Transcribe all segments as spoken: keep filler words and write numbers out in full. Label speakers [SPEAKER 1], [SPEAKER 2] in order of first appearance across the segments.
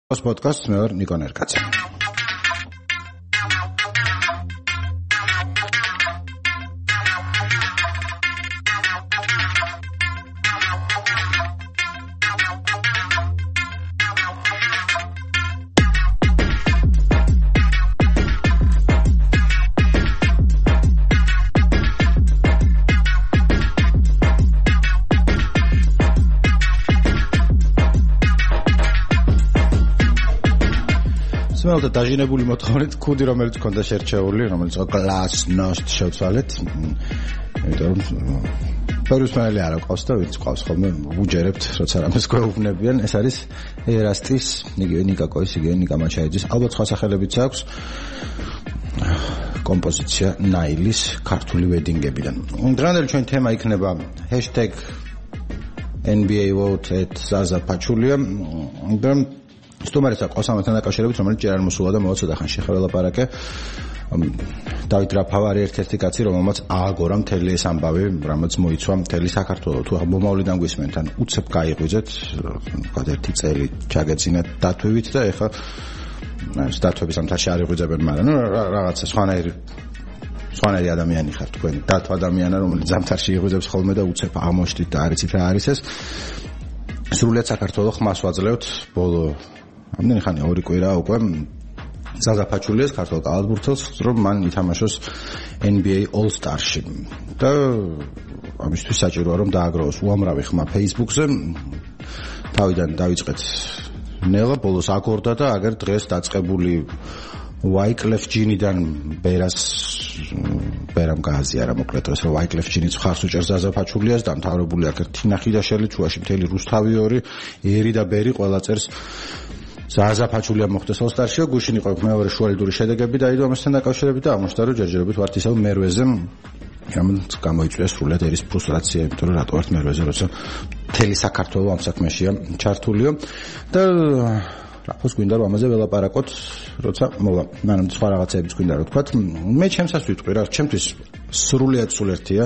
[SPEAKER 1] Podcast მე ვარ ნიკო ნერკაცი. და დაჟინებული მოთხოვნით კუდი რომელიც ქონდა შერჩეული, რომელიც გლასნოსტ შევცვალეთ. იმიტომ რომ პერუსმელი არა ყავს და ვინც ყავს ხოლმე უჯერებთ, როცა რამეს გვეუბნებიან. ეს არის ერასტის, იგივე ნიკაკოის, იგივე ნიკა მაჩაიძის, ალბათ სხვა სახელებიც აქვს. კომპოზიცია ნაილის ქართული ვედინგებიდან. დღევანდელი ჩვენი თემა იქნება hashtag N B A vote at Zaza Pachulia. და სტუმარისა ყოსამთან დაკავშირებით, რომელიც ჯერ არ მოსულა და მოვა ცოტა ხანში ხელაპარაკე. დავით რაფავა არის ერთ-ერთი კაცი, რომელმაც ააგორა მთელი ეს ამბავი, რამაც მოიცვა მთელი საქართველო. თუ მომავლიდან გვისმენთ, ან უცებ გაიღვიძეთ, ვთქვათ ერთი წელი ჩაგეწინათ დათვევით და ეხლა დათვების ამთაში არ იღვიძებენ, მაგრამ ნუ რაღაცა სხვანაირი სხვანაირი ადამიანი ხარ თქვენ, დათვა ადამიანი, რომელიც ზამთარში იღვიძებს ხოლმე და უცებ აღმოჩნდით და არ იცით რა არის ეს. სრულიად საქართველოს ხმას ვაძლევთ ბოლო ამდენი ხანი ორი კვირა უკვე ზაზა ფაჩულიას ქართულ კალათბურთელს, რომ მან ითამაშოს N B A All-Star-ში. და ამისთვის საჭიროა რომ დააგროვოს უამრავი ხმა Facebook-ზე. თავიდან დავიწყეთ ნელა, ბოლოს აგორდა და აგერ დღეს დაწყებული Wyclef Jean-დან ბერას ბერამ გააზიარა მოკლედ ეს რომ Wyclef Jean-იც ხარს უჭერს ზაზა ფაჩულიას, დამთავრებული აქ თინა ხიდაშელი, ჩუაში მთელი რუსთავი ორი, ერი და ბერი ყველა წერს ზაზა ფაჩულია მოხდეს All-Star-ში. გუშინ იყო მეორე შუალედური შედეგები დაიდო ამასთან დაკავშირებით და აღმოჩნდა რომ ჯერჯერობით ვართ ისევ მერვეზე, რომელიც გამოიწვია სრულად ერის ფრუსტრაცია, იმიტომ რომ რატო ვართ მერვეზე, როცა მთელი საქართველო ამ საქმეშია ჩართულიო და რაფოს გვინდა რომ ამაზე ველაპარაკოთ, როცა მოვა. მანამდე სხვა რაღაცებიც გვინდა რომ თქვათ. მე ჩემსაც ვიტყვი რა, ჩემთვის სრულად სულ ერთია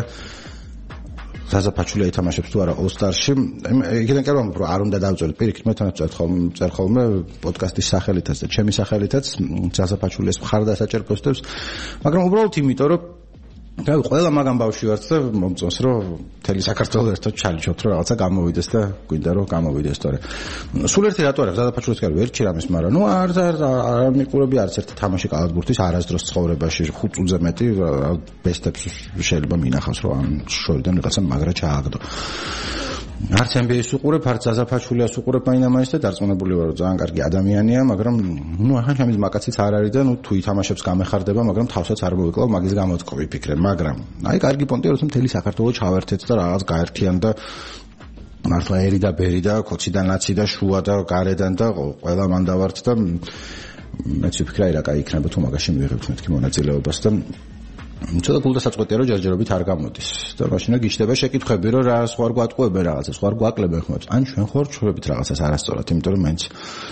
[SPEAKER 1] ზაზა ფაჩულია ითამაშებს თუ არა All-Star-ში. იქიდან კი რომ არ უნდა დავწეროთ პირიქით, მე თანაც წერ ხოლმე პოდკასტის სახელითაც და ჩემი სახელითაც ზაზა ფაჩულიას მხარდასაჭერ პოსტებს, მაგრამ უბრალოდ იმიტომ რომ და ყველა მაგამ ბავშვი ვართ და მომწონს რომ მთელი საქართველო ერთად ჩალიჩოთ რომ რაღაცა გამოვიდეს და გვინდა რომ გამოვიდეს თორე სულ ერთი რატო არა ზაზა ფაჩულიას კი ვერ ჩირამის, მაგრამ ნუ არ არ მიყურები არც ერთი თამაში კალათბურთის არასდროს ცხოვრებაში ხუთ წუთზე მეტი ბესტებს შეიძლება მინახავს რომ ამ შორიდან რაღაცა მაგრა ჩააგდო. არც N B A-ს უყურებ, არც ზაზა ფაჩულიას უყურებ მაინამაინც და დარწმუნებული ვარ რომ ძალიან კარგი ადამიანია, მაგრამ ნუ ახლა ჩემი მაკაციც არ არის და ნუ თუ ითამაშებს გამეხარდება, მაგრამ თავსაც არ მოვიკლავ მაგის გამოც ყვიფიქრე, მაგრამ აი კარგი პონტია როცა მთელი საქართველო ჩავერთეთ და რაღაც გაერთიან და მართლა ერი და ბერი და ქოციდან ლაცი და შუა და გარედან და ყველა მანდავართ და მეც ვფიქრე რა კაი იქნება თუ მაგაში მივიღებთ მეთქი მონაწილეობას და ცოტა გულდასაწყვეტია რომ ჯერჯერობით არ გამოდის და მაშინ გიჩნდება შეკითხვები რომ რა სხვა გვატყუებენ რაღაცა სხვა გვაკლებენ ხმებს ან ჩვენ ხوار ჩვენებით რაღაცას არასწორად, იმიტომ რომ მაინც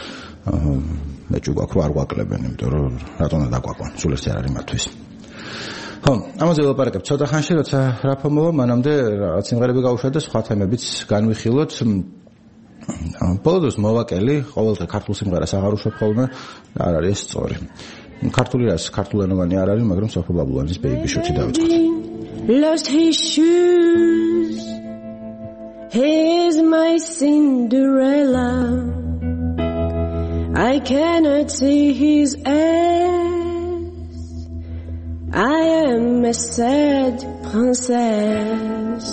[SPEAKER 1] მეჭუ გვაქვს რომ არ გვაკლებენ, იმიტომ რომ რატომ უნდა დაგვაკვან, სულ ერთი არ არის მათთვის. ხო, ამაზე ველაპარაკებ ცოტა ხანში, როცა რაფა მოვა, მანამდე რაღაც სიმღერები გავუშვა და სხვა თემებიც განვიხილოთ. ბოლოს მოვაკელი, ყოველდღე ქართულ სიმღერას აღარ უშვებ ხოლმე და არ არის ეს სწორი. ქართული რას ქართულენოვანი არ არის, მაგრამ სოფო ბაბულანის Baby Shoot-ი დავიწყოთ.
[SPEAKER 2] Lost his shoes, he's my Cinderella, I cannot see his ass, I am a sad princess,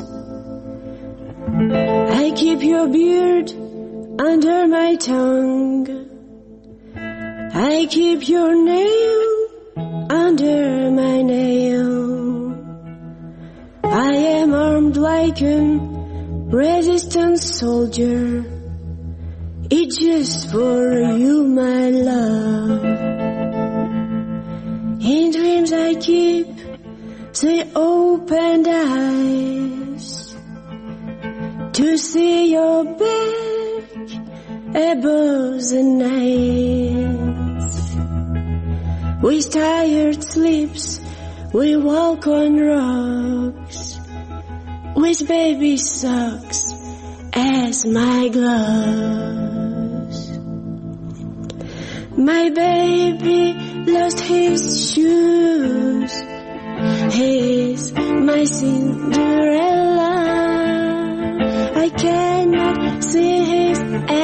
[SPEAKER 2] I keep your beard under my tongue, I keep your nail under my nail, I am armed like a resistant soldier, it's just for you my love. In dreams I keep the opened eyes to see your back above the night. With tired sleeps we walk on rocks, with baby socks as my gloves. My baby lost his shoes. He's my Cinderella. I cannot see his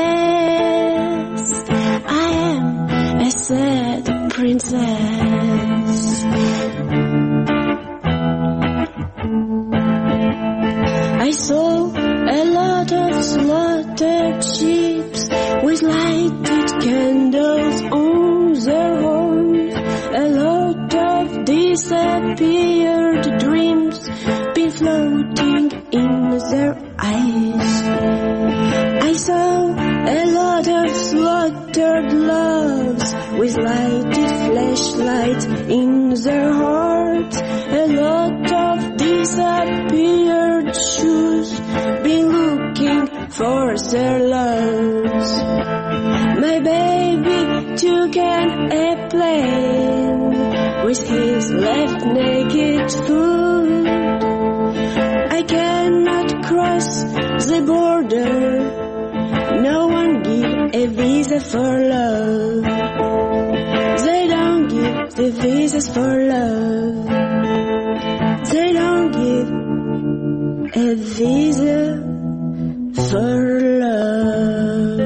[SPEAKER 2] ass. I am a sad princess. I saw a lot of slaughtered sheep with lighted candles on their horns. A lot of disappeared dreams been floating in their eyes. I saw a lot of slaughtered loves with lighted flashlights in their hearts. A lot of disappeared shoes been looking for their loves. My baby took an airplane with his left naked foot. I cannot cross the border. No one give a visa for love. They don't give the visas for love. They don't give a visa for love.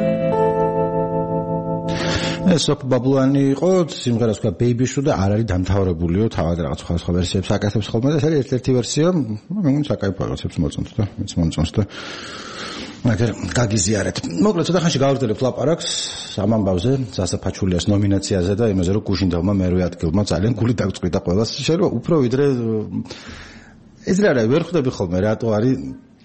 [SPEAKER 1] ესოფ ბაბლანი იყო სიმღერას თქვა Baby Shoe და არ არის დამთავრებულიო თავად რაღაც სხვა სხვა ვერსიებს აკეთებს ხოლმე და ეს არის ერთ-ერთი ვერსია მე მგონი საკაიფო რაღაცებს მოწონთ და მეც მომწონს და მაგრამ გაგიზიარეთ მოკლედ ცოტა ხანში გავაგრძელებთ ლაპარაკს ამ ამბავზე ზასაფაჩულიას ნომინაციაზე და იმაზე რომ გუშინდელმა მერვე ადგილმა ძალიან გული დაგწყვიტა ყველას შეიძლება უფრო ვიდრე ეს რა არა ვერ ხვდები ხოლმე რატო არის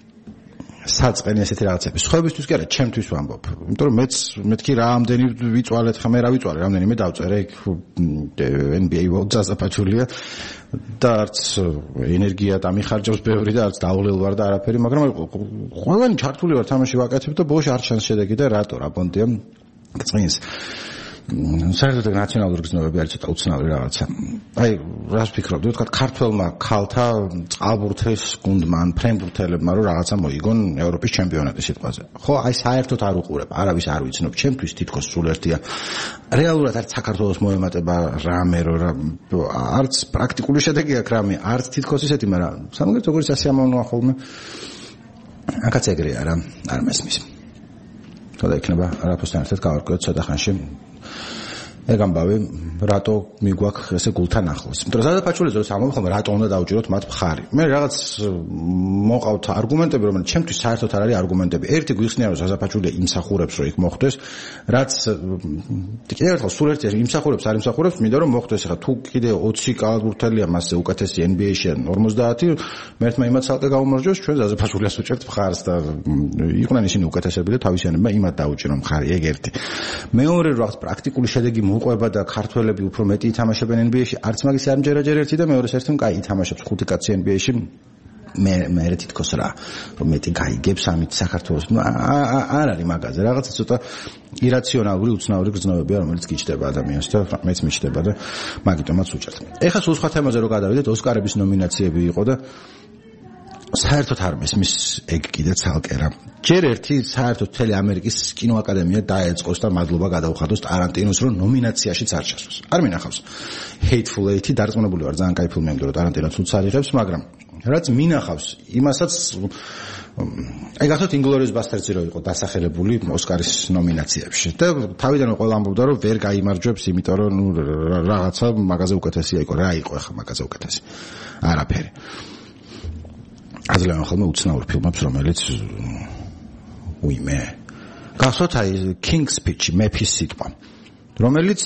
[SPEAKER 1] საწყენი ესეთი რაღაცები. Სხვებისთვის კი არა, ჩემთვის ვამბობ. იმიტომ რომ მეც მეთქი რამდენი ვიწვალეთ, ხა მე რა ვიწვალე, რამდენი მე დავწერე იქ N B A ზასაფაჩულია და არც ენერგია დამიხარჯავს ბევრი და არც დაულელ ვარ და არაფერი, მაგრამ ყველანი ჩართული ვარ თამაში ვაკეთებ და ბოშ არ ჩანს შედეგი და რატო რა პონტია წინს. საერთოდ ნაციონალური გზნობები არის ცოტა უცნაური რაღაცა. აი, რას ფიქრობდი, ვთქვა, ქართველმა ქალთა წყალბურთის გუნდმა ან ფრენბურთელებმა რომ რაღაცა მოიგონ ევროპის ჩემპიონატის სიტყვაზე. ხო, აი საერთოდ არ უყურებ, არავის არ ვიცნობ, ჩემთვის თითქოს სულ ერთია. რეალურად არც საქართველოს მოემატება რამე, რომ არც პრაქტიკული შედეგი აქვს რამე, არც თითქოს ისეთი, მაგრამ სამაგერთ როგორც ასიამოვნოა ხოლმე. აკაც ეგრეა რა, არ მესმის. თორე იქნება არაფერთან ერთად გავარკვიოთ ცოტა ხანში. ეგ ამბავი რატო მიგვაქვს ესე გულთან ახლოს. იმიტომ რომ ზადაფაჩულიზე რომ ამბობ ხოლმე რატო უნდა დავუჭიროთ მათ მხარი. მე რაღაც მოყავთ არგუმენტები, რომელიც ჩემთვის საერთოდ არ არის არგუმენტები. ერთი გვიხსნია რომ ზადაფაჩულია იმსახურებს რომ იქ მოხდეს, რაც კიდევ ერთხელ სულ ერთი იმსახურებს არ იმსახურებს, მინდა რომ მოხდეს. ხა თუ კიდე ოცი კალათბურთელია მასზე უკეთესი N B A-ში ან ორმოცდაათი, მე ერთმა იმათ ცალკე გაუმარჯვეს, ჩვენ ზადაფაჩულიას უჭერთ მხარს და იყვნენ ისინი უკეთესები და თავისიანებმა იმათ დაუჭირო მხარი, ეგ ერთი. მეორე რაღაც პრაქტიკული შედეგი მოყვება და ქართველები უფრო მეტი ითამაშებენ N B A-ში, არც მაგის არ მჯერაჯერ ერთი და მეორეს ერთთან კაი ითამაშებს ხუთი კაცი N B A-ში. მე მე თითქოს რა რომ მეტი გაიგებს ამით საქართველოს არ არის მაგაზე რაღაცა ცოტა ირაციონალური უცნაური გრძნობებია რომელიც გიჩდება ადამიანს და მეც მიჩდება და მაგიტომაც უჭერთ. ეხლა სულ სხვა თემაზე რო გადავიდეთ, ოსკარების ნომინაციები იყო და საერთოდ არ მესმის ეგ კიდე ცალკე რა. ჯერ ერთი საერთოდ მთელი ამერიკის კინოაკადემია დაეწყოს და მადლობა გადაუხადოს ტარანტინოს რომ ნომინაციაშიც არ ჩასვას. არ მინახავს Hateful Eight დარწმუნებული ვარ ძალიან კაი ფილმია, რომ ტარანტინო თუც არიღებს, მაგრამ რაც მინახავს იმასაც აი გახსოვთ Inglourious Basterds-ი რო იყო დასახელებული ოსკარის ნომინაციებში და თავიდან ყველა ამბობდა რომ ვერ გაიმარჯვებს, იმიტომ რომ ნუ რაღაცა მაგაზე უკეთესია იყო, რა იყო ახლა მაგაზე უკეთესი? არაფერი. აზრიან ხოლმე უცნაურ ფილმებს, რომელიც უიმე. გახსოვთ აი King's Speech, მეფის სიტყვა, რომელიც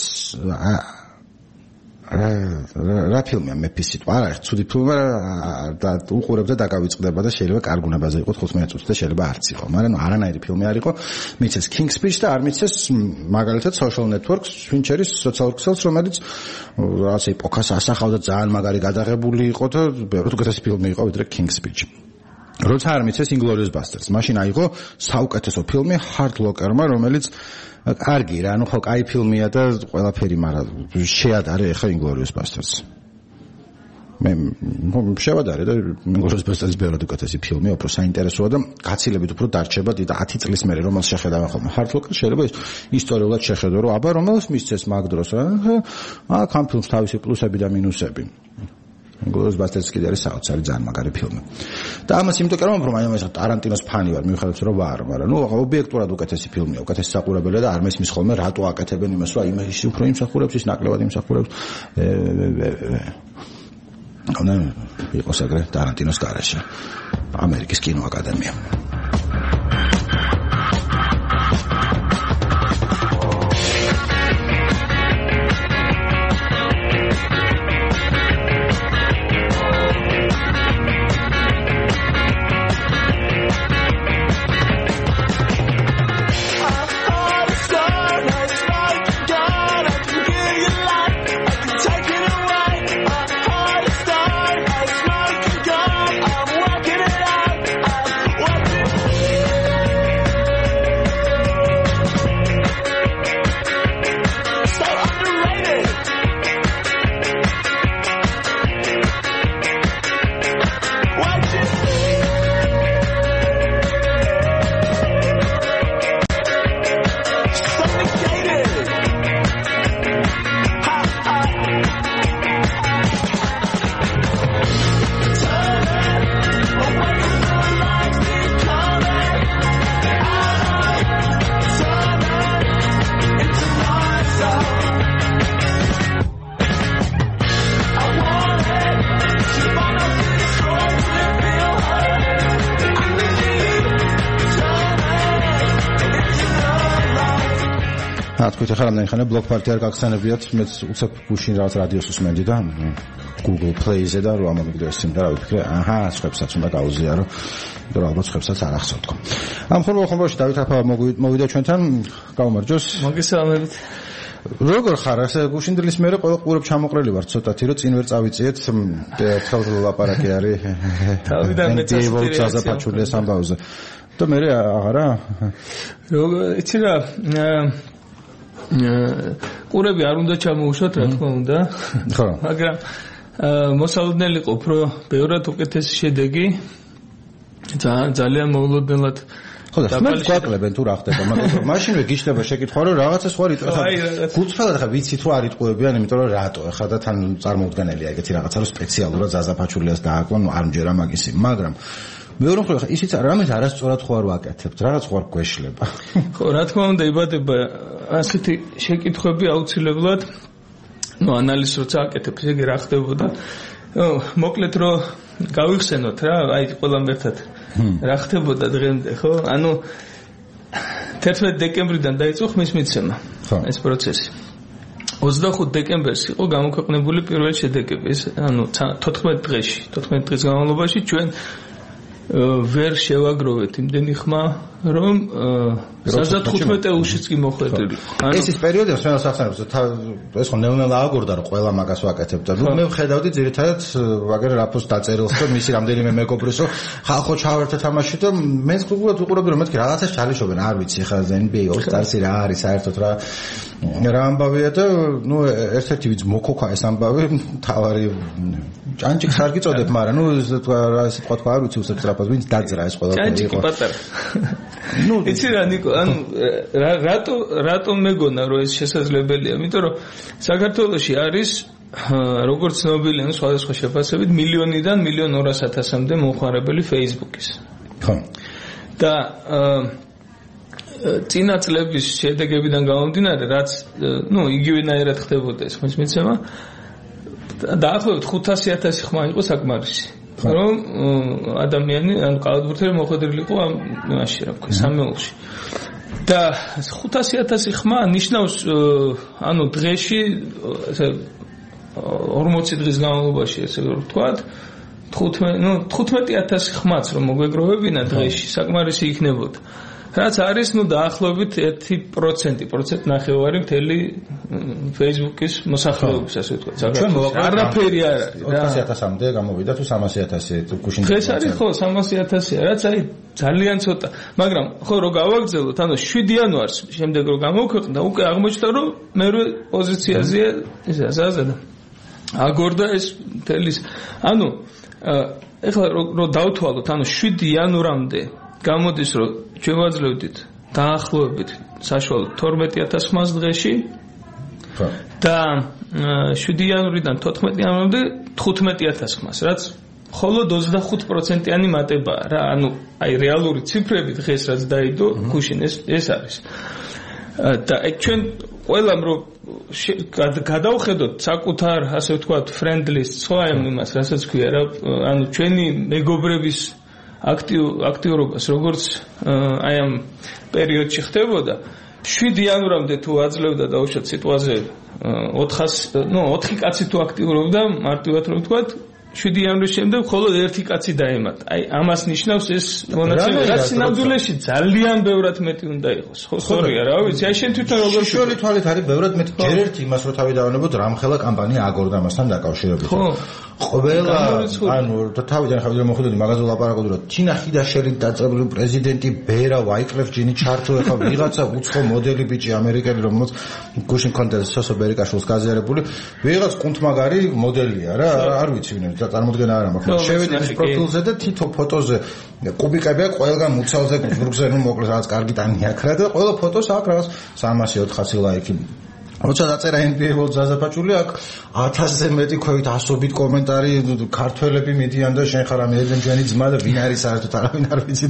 [SPEAKER 1] რა ფილმია მეფის სიტყვა? არა, ცუდი ფილმია და უყურებ და დაგავიწყდება და შეიძლება კარგუნებაზე იყოს ხუთმეტ წუთი და შეიძლება არც იყო, მაგრამ არანაირი ფილმი არ იყო. მიცეს King's Speech და არ მიცეს მაგალითად Social Networks, Fincher-ის სოციალურ ქსელს, რომელიც რაღაც ეპოქას ასახავდა, ძალიან მაგარი გადაღებული იყო და ბევრად უკეთესი ფილმი იყო ვიდრე King's Speech. როცა არ მიცეს Inglourious Basterds, მაშინ აიღო საუკეთესო ფილმი Hurt Locker-მა, რომელიც კარგი რა, ну ხო, კაი ფილმია და ყველაფერი, მაგრამ შეადარე ახლა Inglourious Basterds. მე შევადარე და მეგობრებს ბესტელის ბევრად უკეთესი ფილმი, უფრო საინტერესოა და გაცილებით უფრო დარჩება და ათი წლის მერე რომელს შეხედავენ ხოლმე. ხართლოკა შეიძლება ის ისტორიულად შეხედო, რომ აბა რომელს მისცეს მაგ დროს რა. აქ ამ ფილმს თავისი პლუსები და მინუსები. გლორიუს ბასტერდს კიდე არის საოცარი ძალიან მაგარი ფილმი. და ამას იმიტომ კი რომ აი მე ტარანტინოს ფანი ვარ, მიუხედავად რომ ვარ, მაგრამ ნუ ობიექტურად უკეთესი ფილმია, უკეთესი საყურებელია და არ მესმის ხოლმე რატო აკეთებენ იმას, რომ აი ის უფრო იმსახურებს, ის ნაკლებად იმსახურებს. ანუ იყოს ეგრე ტარანტინოს გარეშე. ამერიკის კინოაკადემია. თქვით ახლა რამდენი ხანია ბლოკ პარტი არ გაგხსენებიათ, მეც უცებ გუშინ რაღაც რადიოს უსმენდი და Google Play-ზე და რომ ამომიგდო ეს სიმღერა ვიფიქრე, აჰა, სხვებსაც უნდა გაუზიარო, იმიტომ რომ ალბათ სხვებსაც არ ახსოვთ თქო. ამ ხომბოში დავით აფა მოვიდა ჩვენთან, გაუმარჯოს.
[SPEAKER 3] მოგესალმებით.
[SPEAKER 1] როგორ ხარ? ასე გუშინ დილის მერე ყველა ყურებ ჩამოყრილი ვარ ცოტათი, რომ წინ ვერ წავიწიეთ, ერთხელ ლაპარაკი არის.
[SPEAKER 3] თავიდან მეც
[SPEAKER 1] ზაზაფაჩულიას ამბავზე. და მე აღარა?
[SPEAKER 3] როგორ იცი რა ყურები არ უნდა ჩამოუშვათ, რა თქმა უნდა.
[SPEAKER 1] ხო.
[SPEAKER 3] მაგრამ მოსალოდნელი ყოფ, რომ ბევრად უკეთესი შედეგი ძალიან მოულოდნელად
[SPEAKER 1] ხო და ხმად გვაკლებენ თუ რა ხდება, მაგრამ მაშინვე გიჩნდება შეკითხვა, რომ რაღაცა სხვა რიტყვი ხა გუწფელად ხა ვიცით რომ არ იტყუებიან, იმიტომ რომ რატო ხა და თან წარმოუდგენელია ეგეთი რაღაცა, რომ სპეციალურად ზაზაფაჩულიას დააკვან, არ მჯერა მაგისი, მაგრამ მეორე მხრივ ხა ისიც რამეს არასწორად ხო არ ვაკეთებთ, რაღაც ხო არ გვეშლება.
[SPEAKER 3] ხო, რა თქმა უნდა, იბადება ასეთი შეკითხვები აუცილებლად, ну ანალიზს როცა აკეთებ, ესე რა ხდებოდა. მოკლედ რომ გავიხსენოთ რა, აი ყველამ ერთად რა ხდებოდა დღემდე, ხო? ანუ თერთმეტი დეკემბრიდან დაიწყო ხმის მიცემა ეს პროცესი. ოცდახუთ დეკემბერს იყო გამოქვეყნებული პირველი შედეგები, ანუ თოთხმეტ დღეში, თოთხმეტ დღის განმავლობაში ჩვენ ვერ შევაგროვეთ იმდენი ხმა, რომ ოცდათხუთმეტ ეულშიც კი მოხვედრილი.
[SPEAKER 1] ეს ის პერიოდია, რომელსაც ახსენებს, ეს ხო ნელ-ნელა აგორდა, რომ ყველა მაგას ვაკეთებდა. ნუ მე ვხედავდი ძირითადად ვაგერ რაფოს დაწერილს და მისი რამდენიმე მეგობრის, რომ ხალხო ჩავერთეთ ამაში და მეც გუგლად ვუყურებდი, რომ მეთქი რაღაცას ჩალიშობენ, არ ვიცი, ხა N B A All-Stars-ი რა არის, საერთოდ რა რა ამბავია და ნუ ერთ-ერთი ვიც მოკოქა ეს ამბავი, თავარი ჭანჭიქს არ გიწოდებ, მაგრამ ნუ რა სიტყვა თქვა, არ ვიცი უსაფრაფას, ვინც დაძრა ეს ყველაფერი იყო.
[SPEAKER 3] ჭანჭიქი პატარა. ნუ იცი რა ნიკო, ანუ რატო რატო მეგონა რომ ეს შესაძლებელია? იმიტომ რომ საქართველოში არის როგორც ცნობილია, ნუ სხვადასხვა შეფასებით მილიონიდან მილიონ ორას ათასამდე მომხმარებელი Facebook-ის.
[SPEAKER 1] ხო.
[SPEAKER 3] და წინა წლების შედეგებიდან გამომდინარე, რაც ნუ იგივენაირად ხდებოდა ეს ხმის მიცემა, დაახლოებით ხუთასი ათასი ხმა იყო საკმარისი. რომ ადამიანი ან კალათბურთელი მოხვედრილი იყო ამ მაშინ რა ვქო სამეულში. და ხუთასი ათასი ხმა ნიშნავს ანუ დღეში ესე ორმოცი დღის განმავლობაში ესე ვთქვათ თხუთმეტი ნუ თხუთმეტი ათასი ხმაც რომ მოგვეგროვებინა დღეში საკმარისი იქნებოდა. რაც არის ნუ დაახლოებით ერთი პროცენტი, პროცენტ ნახევარი მთელი Facebook-ის მოსახლეობის, ასე ვთქვათ. საქართველოს არაფერი არ არის.
[SPEAKER 1] ოთხასი ათასამდე გამოვიდა თუ სამასი ათასი გუშინ.
[SPEAKER 3] დღეს არის ხო სამასი ათასია, რაც აი ძალიან ცოტა. მაგრამ ხო რო გავაგრძელოთ, ანუ შვიდი იანვარს შემდეგ რო გამოვქვეყნდა, უკვე აღმოჩნდა რომ მერვე პოზიციაზეა ეს აზაზა. აგორდა ეს თელის ანუ ეხლა რო დავთვალოთ ანუ შვიდი იანვრამდე გამოდის რომ ჩვენ ვაძლევდით დაახლოებით საშუალო თორმეტი ათას ხმას დღეში და შვიდი იანვრიდან თოთხმეტი იანვრამდე თხუთმეტი ათას ხმას რაც მხოლოდ ოცდახუთ პროცენტიანი მატებაა რა ანუ აი რეალური ციფრები დღეს რაც დაიდო გუშინ ეს ეს არის და ეგ ჩვენ ყველამ რომ გადავხედოთ საკუთარ ასე ვთქვათ ფრენდლის სხვა იმას რასაც ქვია რა ანუ ჩვენი მეგობრების აქტიურ აქტიურობას როგორც აი ამ პერიოდში ხდებოდა შვიდი იანვრამდე თუ აძლევდა დაუშვათ სიტყვაზე ოთხას ნუ ოთხი კაცი თუ აქტიურობდა მარტივად რომ ვთქვათ შვიდი იანვრის შემდეგ მხოლოდ ერთი კაცი დაემატა. აი ამას ნიშნავს ეს მონაცემი, რაც სინამდვილეში ძალიან ბევრად მეტი უნდა იყოს. ხო, სწორია, რა ვიცი, აი შენ თვითონ როგორ
[SPEAKER 1] შორი თვალით არის ბევრად მეტი. ჯერ ერთი იმას რო თავი დავანებოთ, რამხელა კამპანია აგორდა მასთან დაკავშირებით.
[SPEAKER 3] ხო.
[SPEAKER 1] ყველა ანუ თავიდან ხავდი რომ მოხდოდი მაგაზე ლაპარაკობდი რომ თინა ხიდაშელი დაწყებული პრეზიდენტი ბერა ვაიკლეფ ჯინი ჩართო ეხა ვიღაცა უცხო მოდელი ბიჭი ამერიკელი რომელსაც გუშინ კონტენტს სოსო ბერიკაშვილს გაზიარებული ვიღაც კუნთმაგარი მოდელია რა არ ვიცი ვინ და წარმოდგენა არ მაქვს შევედი ის პროფილზე და თითო ფოტოზე კუბიკებია ყველგან მუცელზე ზურგზე ნუ მოკლედ რაღაც კარგი ტანი აქვს რა და ყველა ფოტოს აქვს რაღაც სამასი ოთხასი ლაიქი როცა დაწერა ენ ბი ეი World ზაზაფაჭული აქ ათასზე მეტი ქვევით ასობით კომენტარი ქართველები მიდიან და შენ ხარ ამ ეძემჯანი ძმა და ვინ არის საერთოდ არავინ არ ვიცი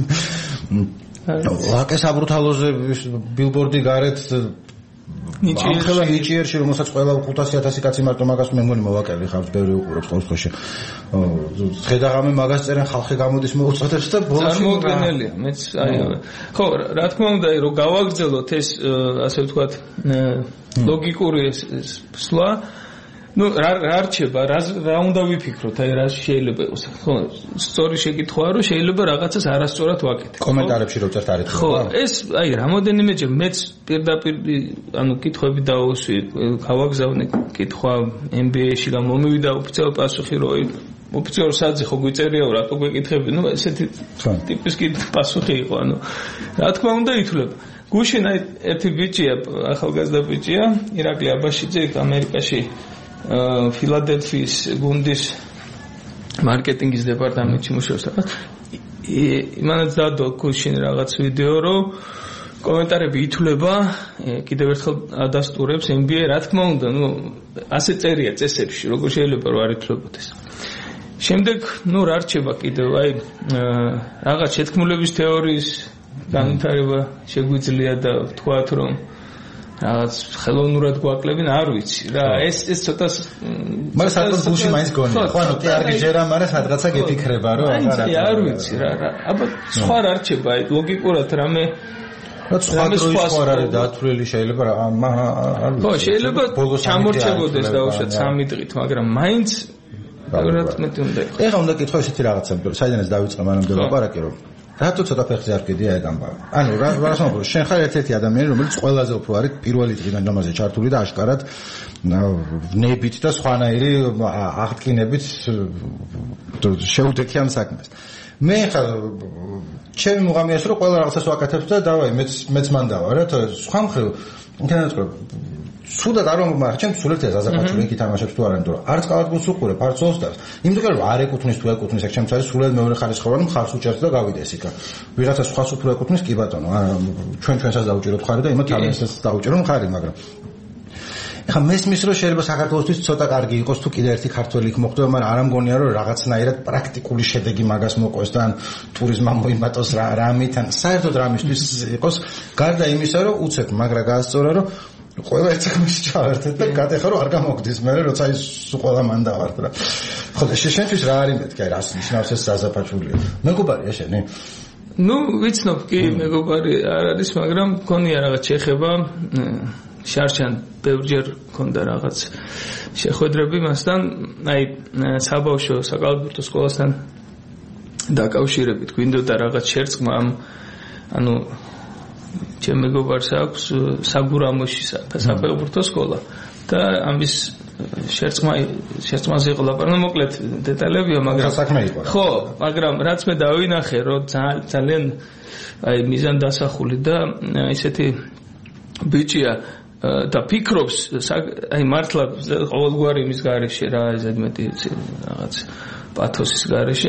[SPEAKER 1] ლაკეს აბრუთალოზე ბილბორდი გარეთ ნიჭიერში ნიჭიერში რომელსაც ყველა ხუთასი ათასი კაცი მარტო მაგას მე მგონი მოვაკელი ხავს ბევრი უყურებს ყოველ შემთხვევაში ხედაღამე მაგას წერენ ხალხი გამოდის მოუწოდებს და ბოლოს
[SPEAKER 3] წარმოუდგენელია მეც აი ხო რა თქმა უნდა რომ გავაგრძელოთ ეს ასე ვთქვათ ლოგიკური სვლა ну რა რჩება რა რა უნდა ვიფიქროთ აი რა შეიძლება იყოს ხო სწორი შეკითხვაა რომ შეიძლება რაღაცას არასწორად ვაკეთებ
[SPEAKER 1] კომენტარებში რო წერთ არის
[SPEAKER 3] ხო ეს აი რამოდენიმეჯერ მეც პირდაპირ ანუ კითხვები დავუსვი გავაგზავნე კითხვა ენ ბი ეი-ში და მომივიდა ოფიციალური პასუხი რომ ოფიციალურ საძი ხო გვიწერიაო რატო გვეკითხები ну ესეთი ტიპის პასუხი იყო ანუ რა თქმა უნდა ითვლება გუშინ აი ერთი ბიჭია ახალგაზრდა ბიჭია ირაკლი აბაშიძე ამერიკაში ფილადელფიის გუნდის მარკეტინგის დეპარტამენტში მუშაობს რაღაც იმანაც დადო გუშინ რაღაც ვიდეო რომ კომენტარები ითვლება კიდევ ერთხელ ადასტურებს ენ ბი ეი რა თქმა უნდა ну ასე წერია წესებში როგორ შეიძლება რომ არ ითვლებოდეს შემდეგ ну რა რჩება კიდევ აი რაღაც შეთქმულების თეორიის განვითარება შეგვიძლია და ვთქვათ რომ რაღაც ხელოვნურად გვაკლებინ არ ვიცი რა ეს ეს ცოტა
[SPEAKER 1] მაგრამ საერთოდ გუში მაინც გონია ხო ანუ კი არ გიჟერა მაგრამ სადღაცა გეფიქრება რომ
[SPEAKER 3] აი არ ვიცი რა რა აბა სხვა რა რჩება აი ლოგიკურად რამე
[SPEAKER 1] რა სხვა დროის სხვა არის დათვლილი შეიძლება რა არ
[SPEAKER 3] ვიცი ხო შეიძლება ჩამორჩებოდეს დაუშვათ სამი დღით მაგრამ მაინც ბევრად მეტი უნდა იყოს
[SPEAKER 1] ეხლა უნდა კითხო ესეთი რაღაცა საიდანაც დავიწყე მანამდე ლაპარაკი რომ რატო ცოტა ფეხზე არ გიდია ეგ ამბავი? ანუ რა რა სამბო, შენ ხარ ერთ-ერთი ადამიანი, რომელიც ყველაზე უფრო არის პირველი დღიდან ამაზე ჩართული და აშკარად ნებით და სხვანაირი აღდგინებით შეუდექი ამ საქმეს. მე ხარ ჩემი მუღამია ის რომ ყველა რაღაცას ვაკეთებ და დავაი მეც მეც მან დავა რა, თორე სხვა მხრივ ინტერნეტზე სულად არ მომარ ჩემ სულეთ ზაზაფაჭული იქ თამაშებს თუ არ ანუ არც კალათბურთს უყურებ არც ოსტას იმიტომ რომ არ ეკუთვნის თუ ეკუთვნის აქ ჩემს არის სულად მეორე ხარისხოვანი მხარს უჭერს და გავიდეს იქ ვიღაცა სხვას უფრო ეკუთვნის კი ბატონო ჩვენ ჩვენსაც დაუჭიროთ ხარი და იმათ თავისას დაუჭირო ხარი მაგრამ ეხა მესმის რომ შეიძლება საქართველოსთვის ცოტა კარგი იყოს თუ კიდე ერთი ქართველი იქ მოხდება მაგრამ არ ამგონია რომ რაღაცნაირად პრაქტიკული შედეგი მაგას მოყვეს და ან ტურიზმმა მოიმატოს რა რამითან საერთოდ რამისთვის იყოს გარდა იმისა რომ უცებ მაგრა გაასწორა რომ ყველა ერთმანეთს ჩავერთეთ და გადახარო რომ არ გამოგდის მე როცა ის ყველა მან დავართ რა ხო და შენთვის რა არის მეთქი აი რას ნიშნავს ეს საზაფაჭულია მეგობარია შენი
[SPEAKER 3] ну ვიცნობ კი მეგობარი არ არის მაგრამ მქონია რაღაც შეხება შარშან ბევრჯერ მქონდა რაღაც შეხვედრები მასთან აი საბავშვო საკალათბურთო სკოლასთან დაკავშირებით გვინდოდა რაღაც შერწყმა ამ ანუ ჩემ მეგობარს აქვს საგურამოში საფეხბურთო სკოლა და ამის შერწყმა შერწყმაზე იყო ლაპარაკი მოკლედ დეტალებია მაგრამ
[SPEAKER 1] საქმე იყო
[SPEAKER 3] ხო მაგრამ რაც მე დავინახე რომ ძალიან აი მიზან დასახული და ისეთი ბიჭია და ფიქრობს აი მართლა ყოველგვარი იმის გარეშე რა ზედმეტი რაღაც პათოსის გარეშე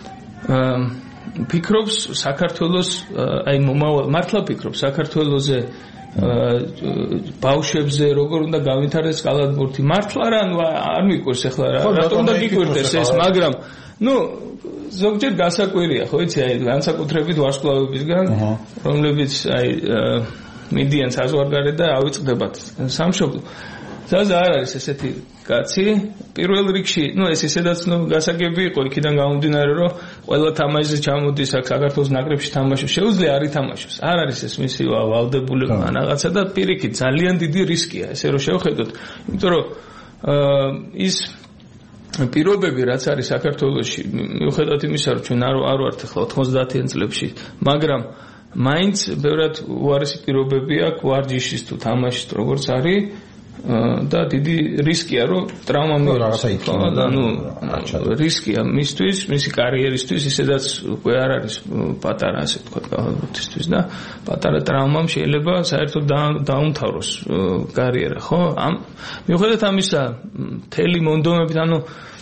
[SPEAKER 3] ფიქრობს საქართველოს აი მომავალ მართლა ფიქრობს საქართველოზე ბავშვებზე როგორ უნდა გავითარდეს კალათბურთი მართლა რა ნუ არ მიკვირს ახლა რა რატომ უნდა გიკვირდეს ეს მაგრამ ნუ ზოგჯერ გასაკვირია ხო იცი აი განსაკუთრებით ვარსკვლავებისგან რომლებიც აი მიდიან საზღვარგარეთ და ავიწყდებათ სამშობლო ზაზა არ არის ესეთი კაცი პირველ რიგში ნუ ეს ისედაც ნუ გასაგები იყო იქიდან გამომდინარე რომ ყველა თამაშზე ჩამოდის აქ საქართველოს ნაკრებში თამაშობს შეუძლია არ ითამაშოს არ არის ეს მისი ვალდებული რაღაცა და პირიქით ძალიან დიდი რისკია ესე რომ შევხედოთ იმიტომ რომ ის პირობები რაც არის საქართველოში მიუხედავად იმისა რომ ჩვენ არ არ ვართ ახლა ოთხმოცდაათიან წლებში მაგრამ მაინც ბევრად უარესი პირობები აქვს ვარჯიშის თუ თამაშის როგორც არის და დიდი რისკია რომ ტრაუმა
[SPEAKER 1] რაღაცა იქნება
[SPEAKER 3] და ნუ რისკია მისთვის მისი კარიერისთვის ისედაც უკვე არ არის პატარა ასე ვთქვათ კალათბურთისთვის და პატარა ტრაუმამ შეიძლება საერთოდ დაუმთავროს კარიერა ხო ამ მიუხედავად ამისა მთელი მონდომებით ანუ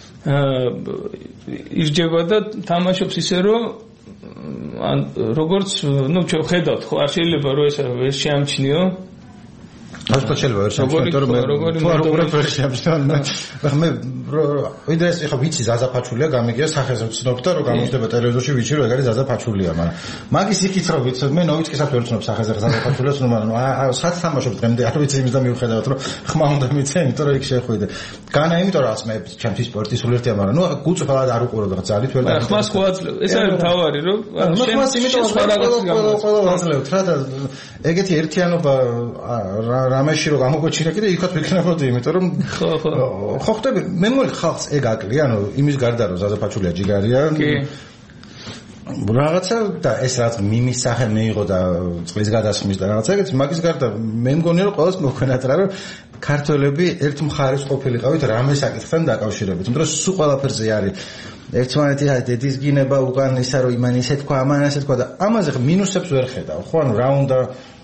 [SPEAKER 3] ირჯება და თამაშობს ისე რომ ან როგორც ნუ ჩვენ ხედავთ ხო არ შეიძლება რომ ეს ეს შეამჩნიო
[SPEAKER 1] Aș face ceva, să mă întorc mai doar o reflexie, am me uite, ეხა ვიცი ზაზა ფაჩულია გამიგია სახეზე ვცნობ და რომ გამოჩნდება ტელევიზორში ვიცი რომ ეგ არის ზაზა ფაჩულია, მაგრამ მაგის იქით რომ ვიცი, მე ნოვიჩკისაც ვერ ვცნობ სახეზე ზაზა ფაჩულიას, ნუ მაგრამ სად თამაშობ დღემდე არ ვიცი იმის და მივხედავთ რომ ხმა უნდა მიცე, იმიტომ რომ იქ შეხვიდე. განა იმიტომ რომ მე ჩემთვის სპორტის სულერთია, მაგრამ ნუ გუწფალად არ უყურო და ძალით ვერ და
[SPEAKER 3] ხმას ხო აძლევ. ეს არის თავარი რომ
[SPEAKER 1] ხმას იმიტომ სხვა რაღაცა ყველა აძლევთ რა და ეგეთი ერთიანობა რამეში რომ გამოგოჩინა კიდე იქაც ვიქნებოდი, იმიტომ რომ ხო ხო ხო ხტები მე მგონი ხალხს ეგ აკლია, ანუ იმის გარდა რომ ზაზა ფაჩულია ჯიგარია. კი. რაღაცა და ეს რაც მიმის სახე მეიღო და წყლის გადასხმის და რაღაცა ეგეც მაგის გარდა მე მგონი რომ ყველას მოგვენათ რა რომ ქართველები ერთ მხარეს ყოფილიყავით რამე საკითხთან დაკავშირებით, იმიტომ რომ სულ ყველაფერზე არის ერთმანეთი აი დედის გინება უკან ისა რომ იმან ისე თქვა, ამან ასე თქვა და ამაზე მინუსებს ვერ ხედავ, ხო ანუ რა უნდა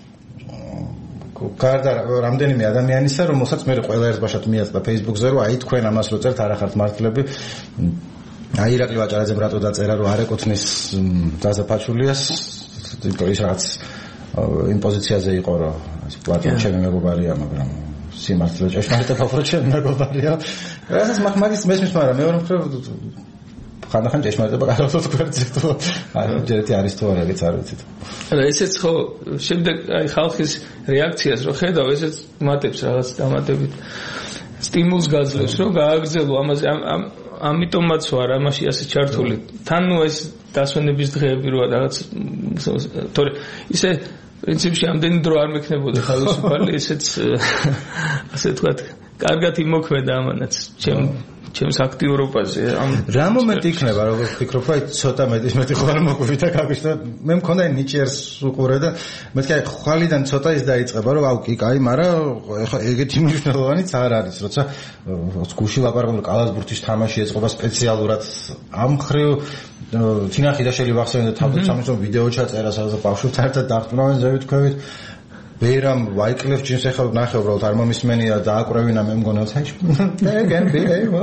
[SPEAKER 1] გარდა რამდენიმე ადამიანისა რომელსაც მე ყველა ერთბაშად მიაწდა Facebook-ზე რომ აი თქვენ ამას რო წერთ არ ახართ მართლები აი ირაკლი ვაჭარაძემ რატო დაწერა რომ არ ეკუთვნის ზაზა ფაჩულიას ის რაღაც იმ პოზიციაზე იყო რომ პლატონ ჩემი მეგობარია მაგრამ სიმართლე ჭეშმარიტება უფრო ჩემი მეგობარია რასაც მაგის მესმის მაგრამ მეორე მხრივ ხანდახან ჭეშმარიტება კარგად გვერდზეთ აი ჯერეთი არის თუ არა ეგეც არ ვიცით
[SPEAKER 3] და ესეც ხო შემდეგ აი ხალხის რეაქციას რო ხედავ ესეც მატებს რაღაც დამატებით სტიმულს გაძლევს რომ გააგრძელო ამაზე ამიტომაც ვარ ამაში ასე ჩართული თან ნუ ეს დასვენების დღეები როა რაღაც თორე ისე პრინციპში ამდენი დრო არ მექნებოდა თავისუფალი ესეც ასე თქვა კარგად იმოქმედა ამანაც ჩემ ჩემს აქტიურობაზე ამ
[SPEAKER 1] რა მომენტი იქნება როგორ ვფიქრობ აი ცოტა მეტის მეტი ხوار მოგვიდა გაგიშთა მე მქონდა ნიჭიერს უყურე და მეთქი აი ხვალიდან ცოტა ის დაიწყება რომ აუ კი კაი მაგრამ ეხა ეგეთი მნიშვნელოვანიც არ არის როცა გუში ლაპარაკობ კალათბურთის თამაში ეწყობა სპეციალურად ამ ხრივ თინახი და შეიძლება ახსენოთ თავზე სამისო ვიდეო ჩაწერა სადაც ბავშვებთან ერთად დაახტუნავენ ზევით ქვევით ვერამ ვაიკლებ ჯინს ეხლა ნახე უბრალოდ არ მომისმენია და აკრევინა მე მგონია თაიში ეგენ ბეიმო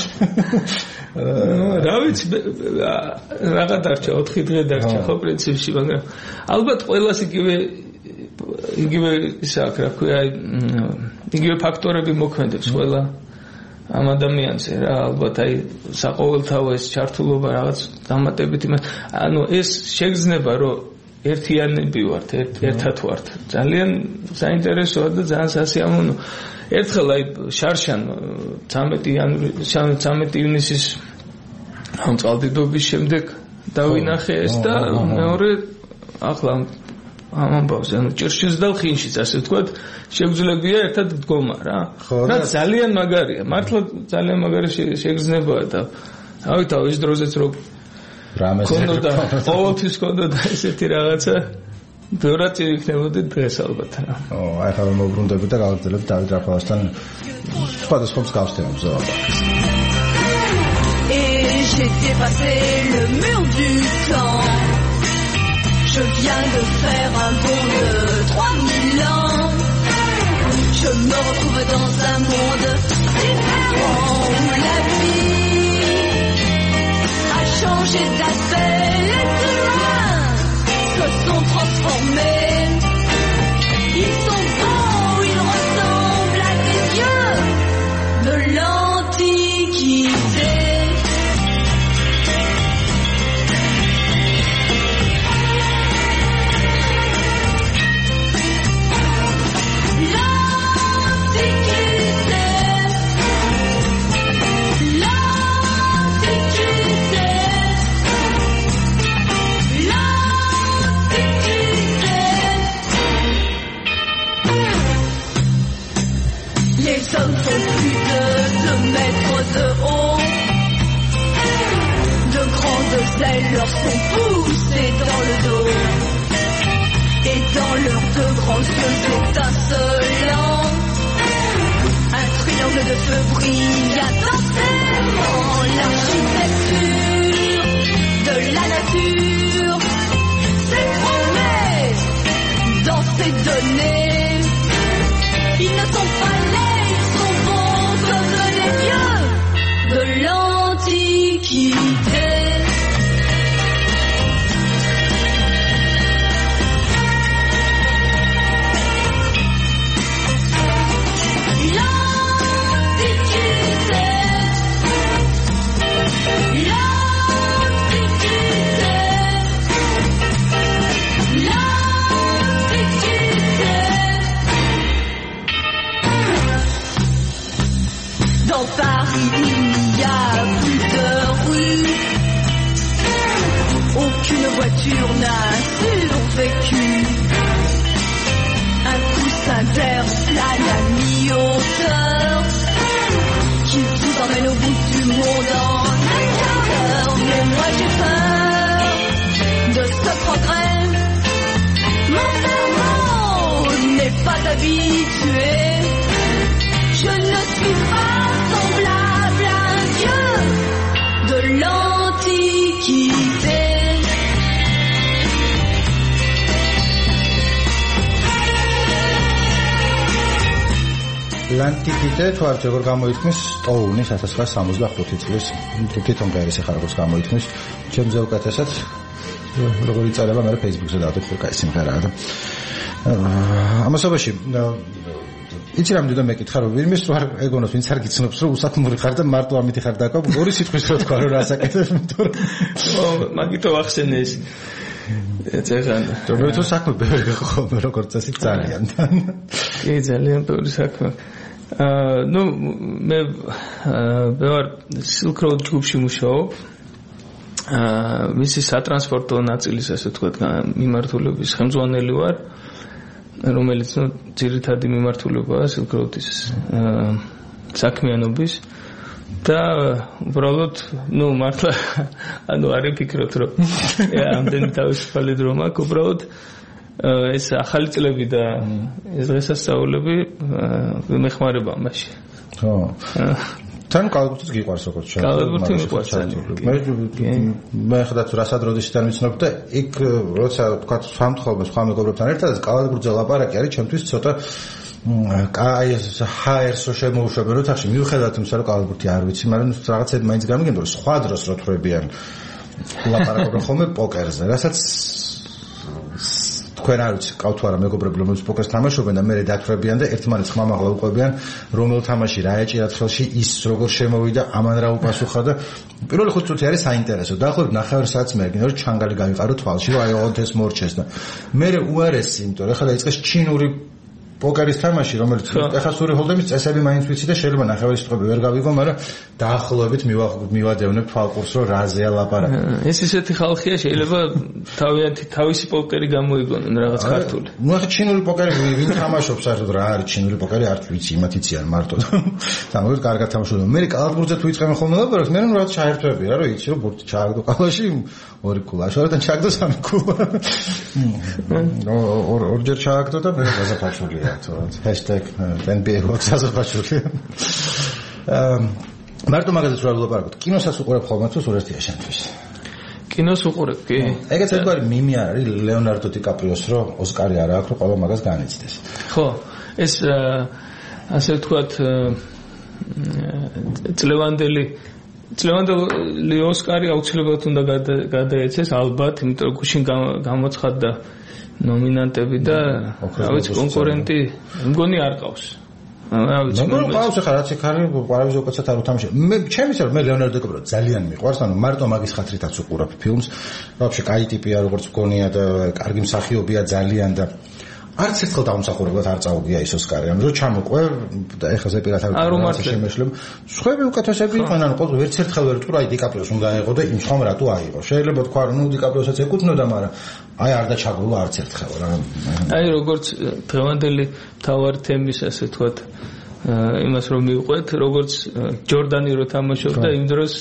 [SPEAKER 3] რა ვიცი რაღა დარჩა ოთხი დღე დარჩა ხო პრინციპში მაგრამ ალბათ ყველას იგივე იგივე ისა აქ რა ქვია იგივე ფაქტორები მოქმედებს ყველა ამ ადამიანზე რა ალბათ აი საყოველთაო ეს ჩართულობა რაღაც დამატებით იმას ანუ ეს შეგრძნება რომ ერთიანები ვართ, ერთად ვართ. ძალიან საინტერესოა და ძალიან სასიამოვნო. ერთხელ აი შარშან ცამეტი ივნისის ამ წყალდიდობის შემდეგ დავინახე ეს და მეორე ახლა ამ ამბავზე, ანუ ჭირშიც და ლხინშიც, ასე ვთქვათ, შეგვძლებია ერთად დგომა რა. რა ძალიან მაგარია. მართლა ძალიან მაგარი შეგრძნებაა და ავი თავის დროზეც რო რამეს კონდა ყოველთვის კონდა ესეთი რაღაცა ბევრად იქნებოდა დღეს ალბათ რა.
[SPEAKER 1] ო, აი ხარ მოგბრუნდები და გავაგრძელებ დავით რაფალასთან სხვადასხვა მსგავს თემებზე.
[SPEAKER 4] Et j'ai dépassé le mur du temps. Je viens de faire un bond de trois mille ans. je me retrouve dans un monde différent où la vie a changé d'aspect. Les humains se sont transformés. Ils sont beaux, ils ressemblent à des dieux de l'Antiquité. Les hommes font plus de deux mètres de haut. De grandes ailes leur sont poussées dans le dos. Et dans leurs deux grands yeux étincelants, un triangle de feu brille intensément. L'architecture de la nature s'est formée dans ces données. Ils ne sont pas laids, ils sont bons comme les dieux de l'Antiquité. Dans Paris, il n'y a plus de rue. Aucune voiture n'a survécu. Un coussin d'air plane à mi-hauteur qui vous emmène au bout du monde en un quart d'heure. Mais moi j'ai peur de ce progrès. Mon cerveau n'est pas habitué. Je ne suis pas semblable à un dieu de l'Antiquité.
[SPEAKER 1] L'Antiquité თუ არ როგორ გამოითქმის სტოუნის ათას ცხრაასი სამოცდახუთი წლის თვითონ გაერეს ახლა როგორც გამოითქმის ჩემზე უკეთესად როგორ იწერება მე Facebook-ზე დავდებ ხო კაი სიმღერაა და ამასობაში იცი რამდენი მეკითხა რომ ვინმეს თუ არ ეგონოს ვინც არ გიცნობს რომ უსათმური ხარ და მარტო ამითი ხარ დაკავ ორი სიტყვის რო თქვა რომ რა საკეთებ იმიტომ
[SPEAKER 3] რომ მაგითო ახსენე ეს ეცეხან
[SPEAKER 1] რომ თუ საქმე ბევრი გახო როგორც წესი ძალიან
[SPEAKER 3] კი ძალიან ბევრი საქმე აა ნუ მე მე ვარ Silk Road ჯგუფში მუშაობ აა მისი სატრანსპორტო ნაწილის ასე ვთქვათ მიმართულების ხელმძღვანელი ვარ რომელიც ნუ ძირითადი მიმართულებაა Silk Road-ის საქმიანობის და უბრალოდ ნუ მართლა ანუ არ ვფიქრობთ რომ ამდენი თავისუფალი დრო მაქვს უბრალოდ ეს ახალი წლები და ეს დღესასწაულები მეხმარება მაშინ
[SPEAKER 1] ხო თან კალბურთიც გიყვარს როგორც შეიძლება
[SPEAKER 3] კალბურთი მიყვარს
[SPEAKER 1] მე მე ხდათ რასაც როდესაც ვიცნობ და იქ როცა თქვა სამთხოვნე სხვა მეგობრებთან ერთად კალბურთზე ლაპარაკი არის ჩემთვის ცოტა კაი ეს ჰაერსო შემოუშვებენ რომ თახში მიუხედავად იმისა რომ კალბურთი არ ვიცი მაგრამ რაღაცები მაინც გამიგებდა რომ სხვა დროს რო თხრებიან ლაპარაკობენ ხოლმე პოკერზე რასაც თქვენ არ ვიცი ყავთ თუ არა მეგობრები რომლებიც პოკერს თამაშობენ და მე დათხრებიან და ერთმანეთს ხმამაღლა უყვებიან რომელ თამაში რა ეჭირათ ხელში ის როგორ შემოვიდა ამან რა უპასუხა და პირველი ხუთი წუთი არის საინტერესო დაახლოებით ნახევარი საათს მე გინდა რომ ჩანგალი გავიყარო თვალში რომ აი ოღონდ ეს მორჩეს და მე უარესი იმიტომ რომ ხა დაიწყეს ჩინური პოკერის თამაში რომელიც ეხლა სური ჰოლდემის წესები მაინც ვიცი და შეიძლება ნახევარი სიტყვები ვერ გავიგო მაგრამ დაახლოებით მივადევნებ თვალყურს რომ რაზეა ლაპარაკი
[SPEAKER 3] ეს ისეთი ხალხია შეიძლება თავიანთი თავისი პოკერი გამოიგონონ რაღაც ქართული
[SPEAKER 1] ნუ ახლა ჩინური პოკერი ვინ თამაშობს საერთოდ რა არის ჩინური პოკერი არ ვიცი იმათ იციან მარტო და მოგეთ კარგად თამაშობენ მე კალბურთზე თუ იწყებენ ხოლმე ლაპარაკს მე რომ რაღაც ჩაერთვები რა რომ იცი რომ ბურთი ჩააგდო კალაში ორი კულა შორიდან ჩააგდო სამი კულა ორჯერ ჩააგდო და მე გაზაფაჩულია hashtag N B A გაზაფაჩულია მარტო მაგაზე რა ვლაპარაკობთ კინოსაც უყურებ ხოლმე თუ სურათია შენთვის
[SPEAKER 3] კინოს უყურებ კი
[SPEAKER 1] ეგეც ერთგვარი მიმი არ არის ლეონარდო დიკაპრიოს რომ ოსკარი არ აქვს რომ ყველა მაგას განიცდეს
[SPEAKER 3] ხო ეს ასე ვთქვათ წლევანდელი წლევანდელი ოსკარი აუცილებლად უნდა გადაეცეს ალბათ, იმიტომ რომ გუშინ გამოცხადდა ნომინანტები და რა ვიცი კონკურენტი მგონი არ ყავს. რა ვიცი.
[SPEAKER 1] ნუ ყავს ახლა რაც იქ არის, პარალელზე უკაცრავად არ უთამაშე. მე ჩემი ისე რომ მე ლეონარდო დი კაპრიო ძალიან მიყვარს, ანუ მარტო მაგის ხათრითაც უყურებ ფილმს. ვაფშე კაი ტიპია, როგორც მგონია და კარგი მსახიობია ძალიან და არც ერთხელ დამსახურებლად არ წაუგია ის ოსკარი. ანუ რო ჩამოყვე და ეხლა ზეპირად არ შემეშლებ. სხვები უკეთესები იყვნენ, ანუ ყოველ ვერც ერთხელ ვერ ვთქვა, აი დი კაპრიოს უნდა აიღო და იმ ხომ რატო აიღო. შეიძლება თქვა რომ ნუ დი კაპრიოსაც ეკუთვნოდა, მაგრამ აი არ დაჩაგულა არც ერთხელ რა.
[SPEAKER 3] აი როგორც დღევანდელი მთავარი თემის ასე ვთქვათ იმას რომ მივყვეთ, როგორც ჯორდანი რო თამაშობდა იმ დროს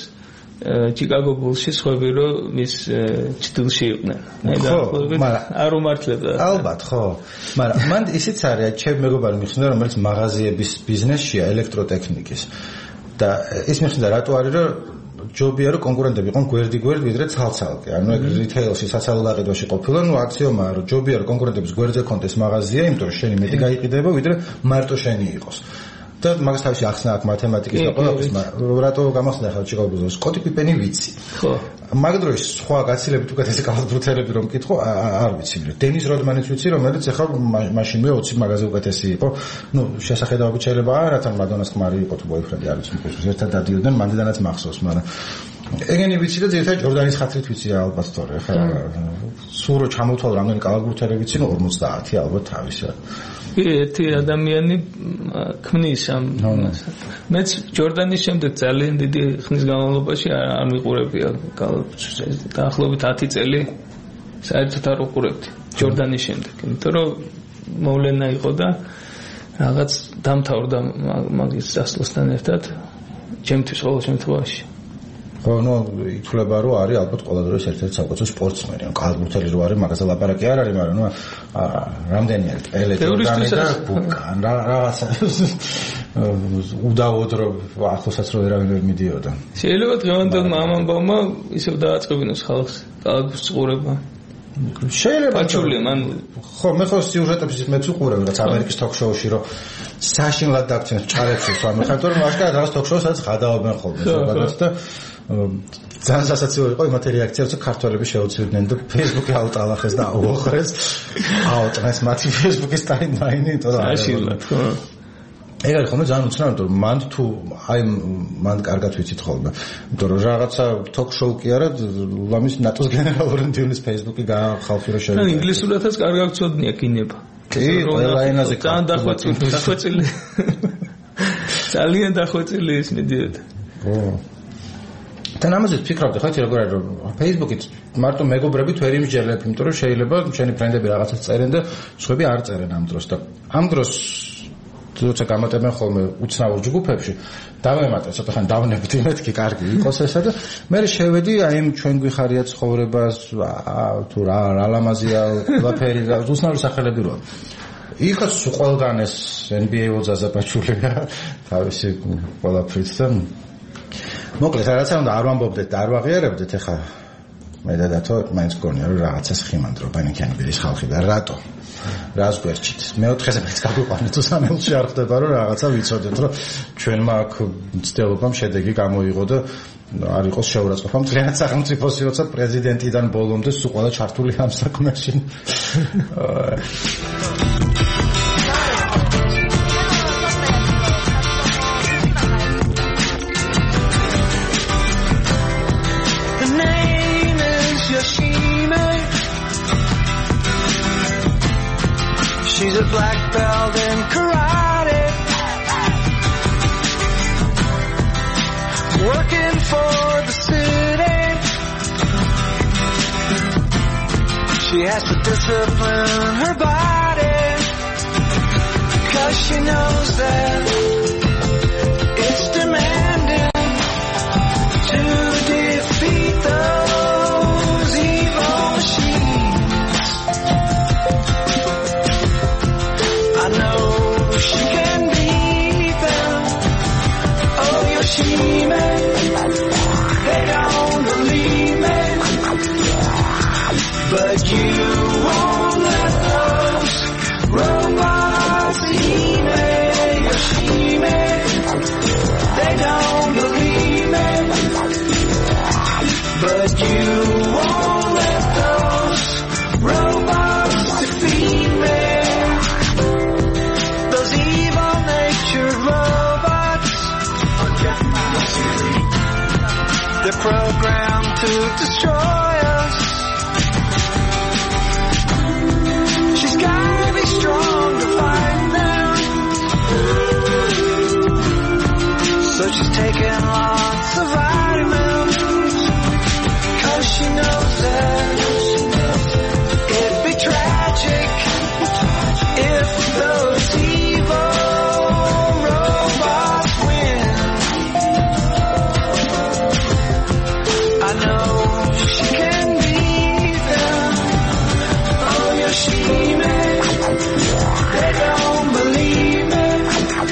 [SPEAKER 3] ჩიკაგო ბულში სხვები რომ მის ჭდილში იყვნენ. აი და არ უმართლებდა.
[SPEAKER 1] ალბათ ხო. მაგრამ მან ისიც არის, ჩემ მეგობარი მიხსნა რომელიც მაღაზიების ბიზნესშია ელექტროტექნიკის. და ის მიხსნა რატო არის რომ ჯობია რომ კონკურენტები იყვნენ გვერდი-გვერდ ვიდრე ცალ-ცალკე. ანუ ეგ რიტეილში საცალო გაყიდვაში ყოფილა, ნუ აქსიომაა რომ ჯობია რომ კონკურენტების გვერდზე კონდეს მაღაზია, იმიტომ რომ შენი მეტი გაიყიდება ვიდრე მარტო შენი იყოს. და მაგას თავისი ახსნა აქვს მათემატიკის და ყველაფრის, რატო გამახსნა ახლა ჩიკაგოს სკოტი პიპენი ვიცი. ხო. მაგ დროს სხვა გაცილებით უკეთესი კალათბურთელები რომ მკითხო, არ ვიცი. დენის როდმანიც ვიცი, რომელიც ახლა მაშინვე ოცი მაღაზია უკეთესი იყო. ნუ შესახედავებით შეიძლება არათან მადონას ხმარი იყო თუ ბოიფრენდი არ ვიცი, მისთვის ერთად დადიოდნენ, მანდიდანაც მახსოვს, მაგრამ ეგენი ვიცი და ზედმეტ ჯორდანის ხათრით ვიცი ალბათ თორე. ხა სულ რო ჩამოთვალ რამდენი კალათბურთელი ვიცი, ნუ ორმოცდაათი ალბათ თავისი.
[SPEAKER 3] ერთი ადამიანი ქმნის ამ მეც ჯორდანის შემდეგ ძალიან დიდი ხნის განმავლობაში არ მიყურებია დაახლოებით ათი წელი საერთოდ არ უყურებდი ჯორდანის შემდეგ, იმიტომ რომ მოვლენა იყო და რაღაც დამთავრდა მაგის დასლოსთან ერთად ჩემთვის ყოველ შემთხვევაში.
[SPEAKER 1] ხო, ნუ ითვლება რომ არის ალბათ ყველა დროის ერთ-ერთი საუკეთესო სპორტსმენი. ანუ კალათბურთელი რო არის, მაგაზე ლაპარაკი არ არის, მაგრამ ნუ რამდენი არის პელე, ჯორდანი და ბუკან რაღაცა უდავოდ რომ ახლოსაც რო ერავინ ვერ მიდიოდა.
[SPEAKER 3] შეიძლება დღევანდელმა ამ ამბავმა ისევ დააწყებინოს ხალხს კალათბურთს ყურება.
[SPEAKER 1] შეიძლება
[SPEAKER 3] პაჩული მან
[SPEAKER 1] ხო მე ხო სიუჟეტებს მეც უყურებ რაღაც ამერიკის თოქ-შოუში რომ საშინლად დაგწნეს ჭარებში სვამი ხარ რომ აღკარად რაღაც თოქ-შოუსაც გადაობენ ხოლმე ზოგადად და ძალიან სასაცილო იყო იმათი რეაქცია რომ ქართველები შეუცვლიდნენ და Facebook-ი აუტალახეს და აუოხრეს აუტნეს მათი Facebook-ის ტაიმლაინი და
[SPEAKER 3] საშინლად ხო
[SPEAKER 1] ეგ არის ხოლმე ძალიან უცნაური რომ მან თუ აი მან კარგად ვიცით ხოლმე იმიტომ რომ რაღაცა თოქ-შოუ კი არა ლამის ნატოს გენერალური მდივნის Facebook-ი ხალხი რო შევიდა
[SPEAKER 3] ან ინგლისურადაც კარგად ვწოდნია კინება
[SPEAKER 1] კი ყველა ენაზე
[SPEAKER 3] ძალიან დახვეწილი დახვეწილი ძალიან დახვეწილი ის მიდიოდა
[SPEAKER 1] ო თან ამაზე ვფიქრობდი ხათი როგორ არის რომ Facebook-ით მარტო მეგობრებით ვერ იმსჯელებ იმიტომ რომ შეიძლება შენი ფრენდები რაღაცას წერენ და სხვები არ წერენ ამ დროს და ამ დროს როცა გამატებენ ხოლმე უცნაურ ჯგუფებში დავემატე ცოტა ხანი დავნებდი მეთქი კარგი იყოს ესა და მე შევედი აი იმ ჩვენ გვიხარია ცხოვრებას თუ რა რა ლამაზია ყველაფერი უცნაური სახელები როა იქაც ყველგან ეს N B A ზაზაპაჩულია თავისი ყველაფრით და მოკლედ რაღაცა უნდა არ ვამბობდეთ და არ ვაღიარებდეთ ეხა მე და დათო მაინც გქონია რომ რაღაცას ხიმანდრობა ნიკიანიბერის ხალხი და რატო რას გვერჩით მეოთხეზე მეც გაგვიყვანეთ თუ სამელში არ ხდება რომ რაღაცა ვიცოდეთ რომ ჩვენმა აქ მცდელობამ შედეგი გამოიღო და არ იყოს შეურაცხყოფა მთლიანად სახელმწიფოსი როცა პრეზიდენტიდან ბოლომდე სულ ყველა ჩართული ამ საქმეში
[SPEAKER 5] She's a black belt in karate, working for the city. She has to discipline her body, 'cause she knows that it's demanding to defeat those evil machines. I know she can beat them. Oh, Yoshime, they don't believe me. But you won't let those robots eat me, Yoshime. They're programmed to destroy us. She's gotta be strong to fight them. So she's taking lots of vitamins, 'cause she knows that it'd be tragic if those evil robots win. I know she can beat them. Oh yeah, she may. They don't believe it,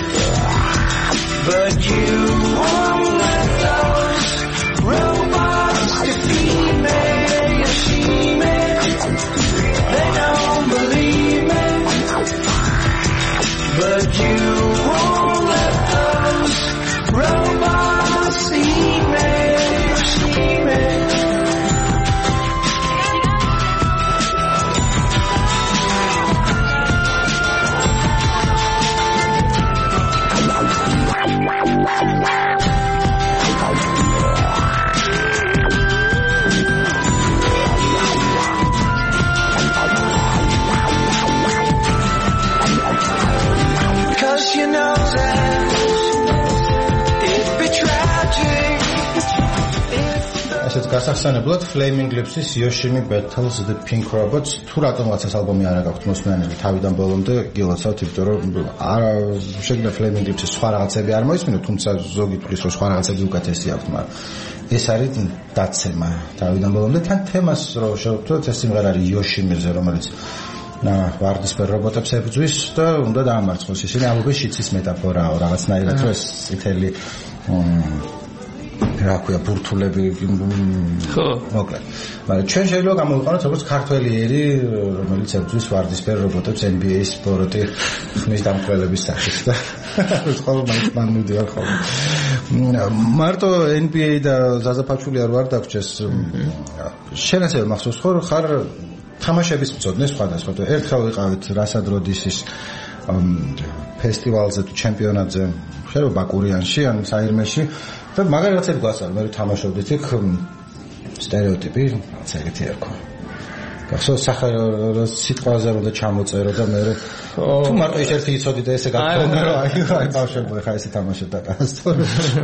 [SPEAKER 5] but you won't let those robots defeat me. Yeah, she may. They don't believe it, but you won't let those robots eat me. Yeah, she may. Cause you know that it'd be tragic if
[SPEAKER 1] ასეთ გასახსენებლად Flaming Lips-ის Yoshimi Battles the Pink Robots თუ რატომაც ეს ალბომი არ აქვს მოსმენელი თავიდან ბოლომდე გილოცავთ, იმიტომ რომ არა შეიძლება Flaming Lips-ის სხვა რაღაცები არ მოისმინოთ, თუმცა ზოგი თვლის რომ სხვა რაღაცები უკეთესი აქვს, მაგრამ ეს არის დაცემა თავიდან ბოლომდე. თან თემას რო შევხვდეთ, ეს სიმღერა არის Yoshimi-ზე, რომელიც და ვარდისფერ რობოტებს ებრძვის და უნდა დაამარცხოს ისინი. ალბომი შიცის მეტაფორაა რაღაცნაირად, რომ ეს წითელი რა ქვია ბურთულები
[SPEAKER 3] ხო
[SPEAKER 1] მოკლედ. მაგრამ ჩვენ შეიძლება გამოვიყენოთ როგორც ქართველი ერი, რომელიც ებრძვის ვარდისფერ რობოტებს N B A-ის ბოროტი ხმის დამკვლელების სახით და ხოლმე მაინც მან მივდივარ ხოლმე. მარტო N B A და ზაზა ფაჩული არ ვარ დაგჭეს. შენ ასევე მახსოვს ხო ხარ თამაშების მწოდნე სხვადასხვა. ერთხელ ვიყავით რასად როდისის ფესტივალზე თუ ჩემპიონატზე, შეიძლება ბაკურიანში ან საირმეში და მაგარი რაღაცები გვასწავლე, მე ვთამაშობდით იქ სტერეოტიპი, რაც ეგეთი ერქვა. გახსოვს სახარო სიტყვაზე რომ და ჩამოწერო და მე თუ მარტო ის ერთი იცოდი და ესე გაქონდა რომ აი აი ბავშვებო ხა ესე თამაშობ და კასტორ.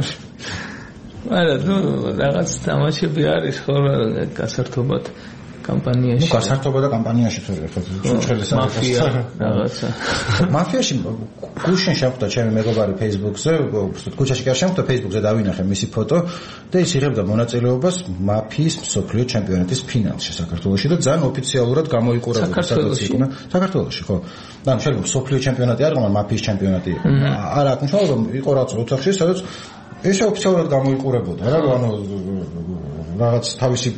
[SPEAKER 3] არა, ნუ რაღაც თამაშები არის ხო გასართობად კამპანიაში.
[SPEAKER 1] ნუ გასართობა და კამპანიაში თუ ხო შეჭრელის
[SPEAKER 3] მაფია რაღაცა.
[SPEAKER 1] მაფიაში გუშინ შეხვდა ჩემი მეგობარი Facebook-ზე, უბრალოდ ქუჩაში კი არ შეხვდა, Facebook-ზე დავინახე მისი ფოტო და ის იღებდა მონაწილეობას მაფიის მსოფლიო ჩემპიონატის ფინალში საქართველოში და ძალიან ოფიციალურად გამოიყურებოდა სადაც იქნა. საქართველოში ხო. და შეიძლება მსოფლიო ჩემპიონატი არ იყო, მაფიის ჩემპიონატი იყო. არა, აქ მშავრ იყო რაც ოთახში, სადაც ესე ოფიციალურად გამოიყურებოდა რა, რომ ანუ რაღაც თავისი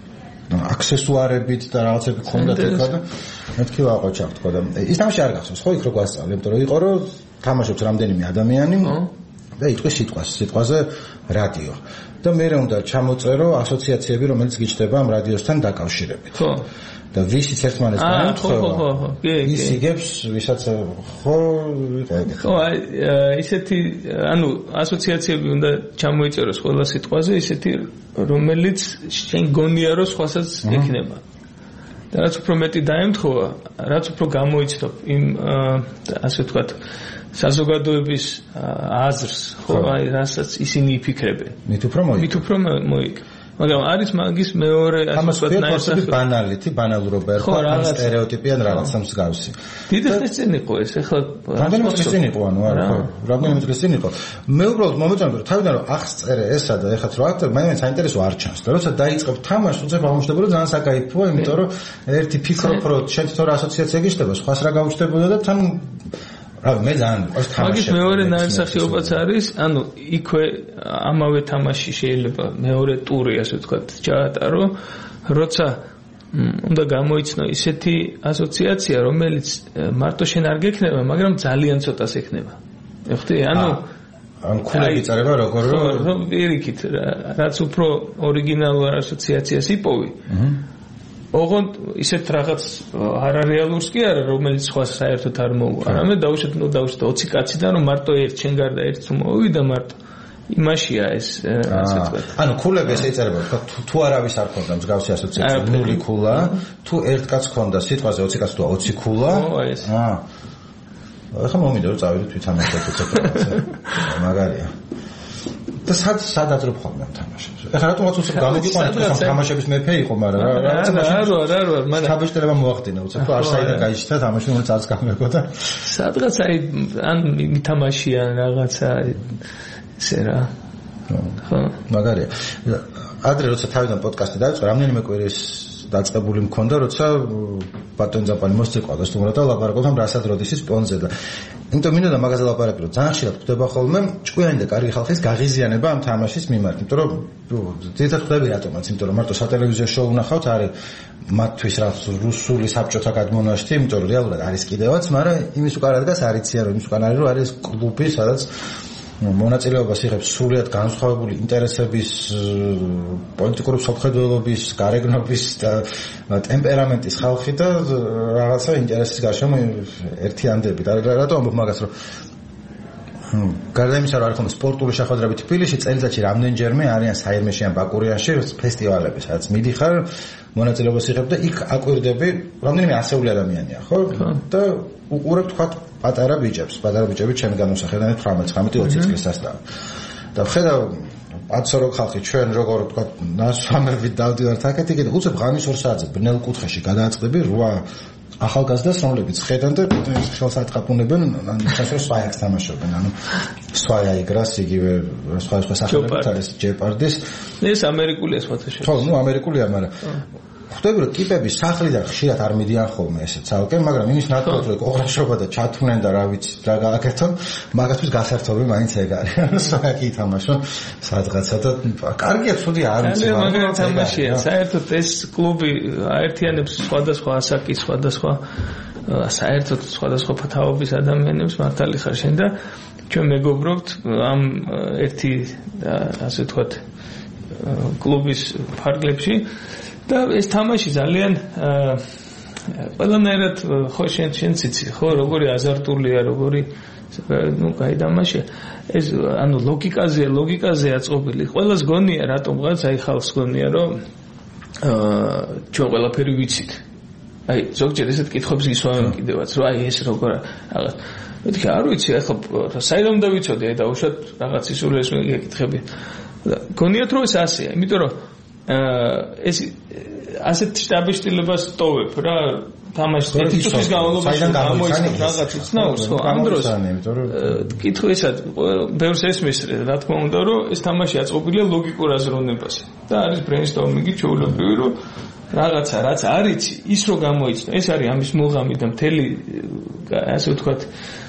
[SPEAKER 1] აქსესუარებით და რაღაცები ქონდათ იქა და მეთქი ვაყოჩა თქო და ის თამაში არ გახსოვს ხო იქ რო გვასწავლე, იმიტომ რომ იყო რომ თამაშობს რამდენიმე ადამიანი და იტყვის სიტყვას, სიტყვაზე რადიო და მე უნდა ჩამოწერო ასოციაციები, რომელიც გიჩნდება ამ რადიოსთან დაკავშირებით. ხო. და ვისიც ერთმანეთს განემთხვევა. ხო, ხო, ხო. ის იგებს, ვისაც ხო იყო ეგ.
[SPEAKER 3] ხო, აი ისეთი ანუ ასოციაციები უნდა ჩამოიწეროს ყველა სიტყვაზე, ისეთი რომელიც შენ გონია რომ სხვასაც ექნება. და რაც უფრო მეტი დაემთხვევა, რაც უფრო გამოიცნობ იმ ასე ვთქვათ საზოგადოების აზრს, ხო, აი რასაც ისინი იფიქრებენ.
[SPEAKER 1] მით უფრო მოიგო.
[SPEAKER 3] მით უფრო მოიგო. მაგრამ არის მაგის მეორე
[SPEAKER 1] ასე ვთქვათ ნაირსახე ბანალიტი, ბანალურობა ერქვა, ან სტერეოტიპი ან რაღაცა მსგავსი.
[SPEAKER 3] დიდი ხნის წინ იყო ეს, ახლა
[SPEAKER 1] რამდენიმე წლის წინ იყო, ანუ არა, ხო, რამდენიმე წლის წინ იყო. მე უბრალოდ მომეწონა, რომ თავიდან რომ ახს წერე ესა და ეხლა რო აქ მაინც საინტერესო არ ჩანს. და როცა დაიწყებ თამაშს, უცებ აღმოჩნდება, რომ ძალიან საკაიფოა, იმიტომ რომ ერთი ფიქრობ, რომ შენ თორე ასოციაცია გიშდება, სხვას რა გაუჩნდებოდა და თან რა მე ძალიან ეს თამაში.
[SPEAKER 3] მაგის მეორე ნაირსახეობაც არის, ანუ იქვე ამავე თამაში შეიძლება მეორე ტური ასე ვთქვათ ჩაატარო, როცა უნდა გამოიცნო ისეთი ასოციაცია, რომელიც მარტო შენ არ გექნება, მაგრამ ძალიან ცოტას ექნება. ეხტი, ანუ
[SPEAKER 1] ან ქულები წერება როგორ
[SPEAKER 3] რომ პირიქით, რაც უფრო ორიგინალურ ასოციაციას იპოვი. ოღონდ ისეთ რაღაც არარეალურს კი არა, რომელიც სხვა საერთოდ არ მოუვა. არამედ დაუშვათ, ნუ დაუშვათ ოცი კაციდან რომ მარტო ერთ შენ გარდა ერთს მოვიდა მარტო. იმაშია ეს ასე ვთქვათ.
[SPEAKER 1] ანუ ქულები ესე იწერება, თქვა თუ არავის არ ქონდა მსგავსი ასოციაცია, ნული ქულა, თუ ერთ კაცს ქონდა სიტყვაზე ოცი კაცს თუ ოცი ქულა. აა. ახლა მომიდა რომ წავიდეთ ვითამაშოთ ცოტა. მაგარია. და სად სად აძრობ ხოლმე თამაშებს. ეხლა რატომ უცებ გამოგიყვანეთ რომ თამაშების მეფე იყო, მაგრამ რა რაღაცა
[SPEAKER 3] რა რა რა რა მან
[SPEAKER 1] თამაშდება მოახდინა უცებ თუ არ საიდან გაიჩნდა თამაში რომ წარს გამეგო და
[SPEAKER 3] სადღაც აი ან მითამაშიან რაღაცა ესე რა. ხო,
[SPEAKER 1] მაგარია. ადრე როცა თავიდან პოდკასტი დავიწყე, რამდენიმე კვირის დაწყებული მქონდა, როცა ბატონ ზაპანი მოსწეყვა და სტუმრად ლაპარაკობთ რასად როდისის პონზე და იმიტომ მინდა და მაგაზე ლაპარაკი რომ ძალიან ხშირად ხდება ხოლმე ჭკვიანი და კარგი ხალხის გაღიზიანება ამ თამაშის მიმართ, იმიტომ რომ ძირითადად ხდები რატომაც, იმიტომ რომ მარტო სატელევიზიო შოუ ვნახავთ, არის მათთვის რა რუსული საბჭოთა გადმონაშთი, იმიტომ რომ რეალურად არის კიდევაც, მაგრამ იმის უკან რადგას არიციან რომ იმის უკან არის რომ არის კლუბი, სადაც მონაწილეობას იღებს სრულიად განსხვავებული ინტერესების, პოლიტიკური სამხედროების, გარეგნობის და ტემპერამენტის ხალხი და რაღაცა ინტერესის გარშემო ერთიანდებით. რატომ ამბობ მაგას, რომ გარდა იმისა, რომ არის ხოლმე სპორტული შეხვედრები თბილისში, წელიწადში რამდენჯერმე არიან საირმეში ან ბაკურიანში ფესტივალები, სადაც მიდიხარ, მონაწილეობას იღებ და იქ აკვირდები, რამდენიმე ასეული ადამიანია, ხო? და უყურებ თქვა პატარა ბიჭებს, პატარა ბიჭები ჩემი განმსახედანით თვრამეტ ოცდაათი წლის ასწავლი. და ვხედავ აცორო ხალხი ჩვენ როგორ თქვა ნასვამებით დავდივართ აქეთ იქ და უცებ ღამის ორ საათზე ბნელ კუთხეში გადააწყდები რვა ახალგაზრდას, რომლებიც ხედან და ხელს ატყაპუნებენ, ანუ შესაძლოა სვაიაკს თამაშობენ, ანუ სვაია იგრას იგივე სხვა სხვა სახელებით არის ჯეპარდის.
[SPEAKER 3] ეს ამერიკულია სხვათა შორის.
[SPEAKER 1] ხო, ნუ ამერიკულია, მაგრამ ხვდები რომ ტიპები სახლიდან ხშირად არ მიდიან ხოლმე ესე ცალკე, მაგრამ იმის ნათქვამად რომ ოღრაშობა და ჩათმნენ და რა ვიცი რა გააკეთონ, მაგასთვის გასართობი მაინც ეგ არის. სვაიაკი ითამაშო სადღაცა და კარგია, ცუდი არ ვიცი,
[SPEAKER 3] მაგრამ თამაშია. საერთოდ ეს კლუბი აერთიანებს სხვადასხვა ასაკის, სხვადასხვა საერთოდ სხვადასხვა თაობის ადამიანებს, მართალი ხარ შენ და ჩვენ მეგობრობთ ამ ერთი ასე ვთქვათ კლუბის ფარგლებში და ეს თამაში ძალიან ყველანაირად ხო შენ შენ ციცი ხო როგორი აზარტულია როგორი ნუ კაი თამაშია ეს ანუ ლოგიკაზე ლოგიკაზე აწყობილი ყველას გონია რატომღაც აი ხალხს გონია რომ ჩვენ ყველაფერი ვიცით აი ზოგჯერ ესეთ კითხვებს ისვამენ კიდევაც რომ აი ეს როგორ რაღაც მეთქი არ ვიცი ახლა საერთოდ უნდა ვიცოდი აი დაუშვათ რაღაც ისულეს მეკითხები გონიათ რომ ეს ასეა იმიტომ რომ ეს ასეთ შტაბიშტილებას ტოვებ რა თამაშს ერთი წუთის განმავლობაში გამოიწყებ რაღაც უცნაურს ხო ამ დროს კითხვისად ბევრს ესმის რა თქმა უნდა რომ ეს თამაში აწყობილია ლოგიკურ აზროვნებაზე და არის ბრეინსტორმინგი ჩვეულებრივი რომ რაღაცა რაც არიცი ის რო გამოიცნო ეს არის ამის მუღამი და მთელი ასე ვთქვათ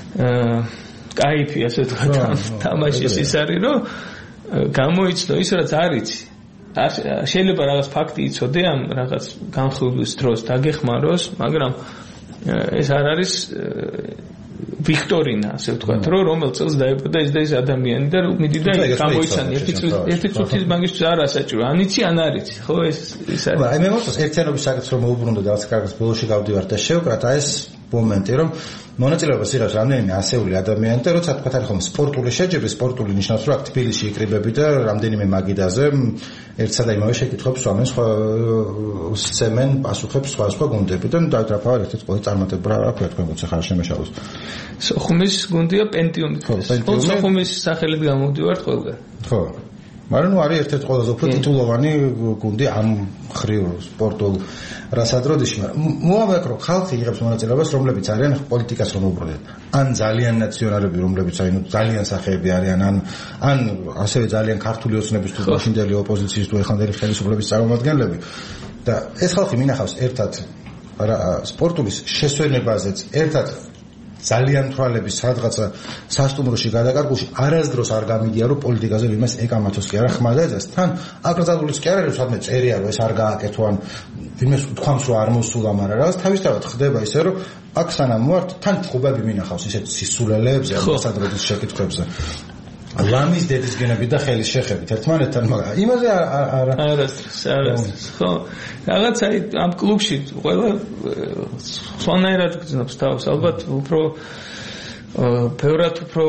[SPEAKER 3] кайფი ასე ვთქვათ თამაშის ის არის რომ გამოიცნო ის რაც არიცი შეიძლება რაღაც ფაქტი იცოდე ამ რაღაც განხილვის დროს დაგეხმაროს, მაგრამ ეს არ არის ვიქტორინა, ასე ვთქვათ, რომ რომელ წელს დაიბადა ეს და ეს ადამიანი და მიდი და გამოიცანი ერთი წუთი ერთი წუთის მაგისთვის არ ასაჭირო. ან იცი, ან არ იცი, ხო ეს ის არის.
[SPEAKER 1] აი მე მოწონს ერთიანობის საკითხს რომ მოუბრუნდო და რაც კარგად ბოლოში გავდივარ და შევკრათ აი ეს მომენტი რომ მონაწილეობას იღებს რამდენიმე ასეული ადამიანი და როცა თქვა არის ხოლმე სპორტული შეჯიბრი, სპორტული ნიშნავს რომ აქ თბილისში იკრიბები და რამდენიმე მაგიდაზე ერთსა და იმავე შეკითხვებს სვამენ, სხვა სცემენ პასუხებს სხვა სხვა გუნდები და დავითრაფა ერთ-ერთი ყოველი წარმატება რა ქვია თქვენ გულს ახლა შემეშალოს.
[SPEAKER 3] სოხუმის გუნდია პენტიუმი. ხო, სოხუმის სახელით გამოვდივართ ყველგან.
[SPEAKER 1] ხო. მაგრამ ნუ არის ერთ-ერთი ყველაზე უფრო ტიტულოვანი გუნდი ამ ხრივ სპორტულ რასადროდიში, მაგრამ მოამბობ რომ ხალხი იღებს მონაწილეობას, რომლებიც არიან პოლიტიკას რომ უბრუნდეთ. ან ძალიან ნაციონალები, რომლებიც აი ნუ ძალიან სახეები არიან, ან ან ასევე ძალიან ქართული ოცნების თუ მაშინდელი ოპოზიციის თუ ეხანდელი ხელისუფლების წარმომადგენლები. და ეს ხალხი მინახავს ერთად სპორტული შესვენებაზეც, ერთად ძალიან თვალების სადღაცა სასტუმროში გადაკარგულში არასდროს არ გამიგია რომ პოლიტიკაზე ვიმეს ეკამათოს კი არა ხმა დაეძას თან აკრძალულიც კი არა რომ სადმე წერია რომ ეს არ გააკეთო ან ვიმეს უთქვამს რომ არ მოსულა მაგრამ რაღაც თავისთავად ხდება ისე რომ აქ სანამ ვართ თან თხუბები მინახავს ისეთ სისულელეებზე ასადროდის შეკითხვებზე ლამის დედის გენები და ხელის შეხებით ერთმანეთთან მაგრამ იმაზე არ
[SPEAKER 3] არასდროს არასდროს ხო რაღაც აი ამ კლუბში ყველა სხვანაირად გძნობს თავს ალბათ უფრო ბევრად უფრო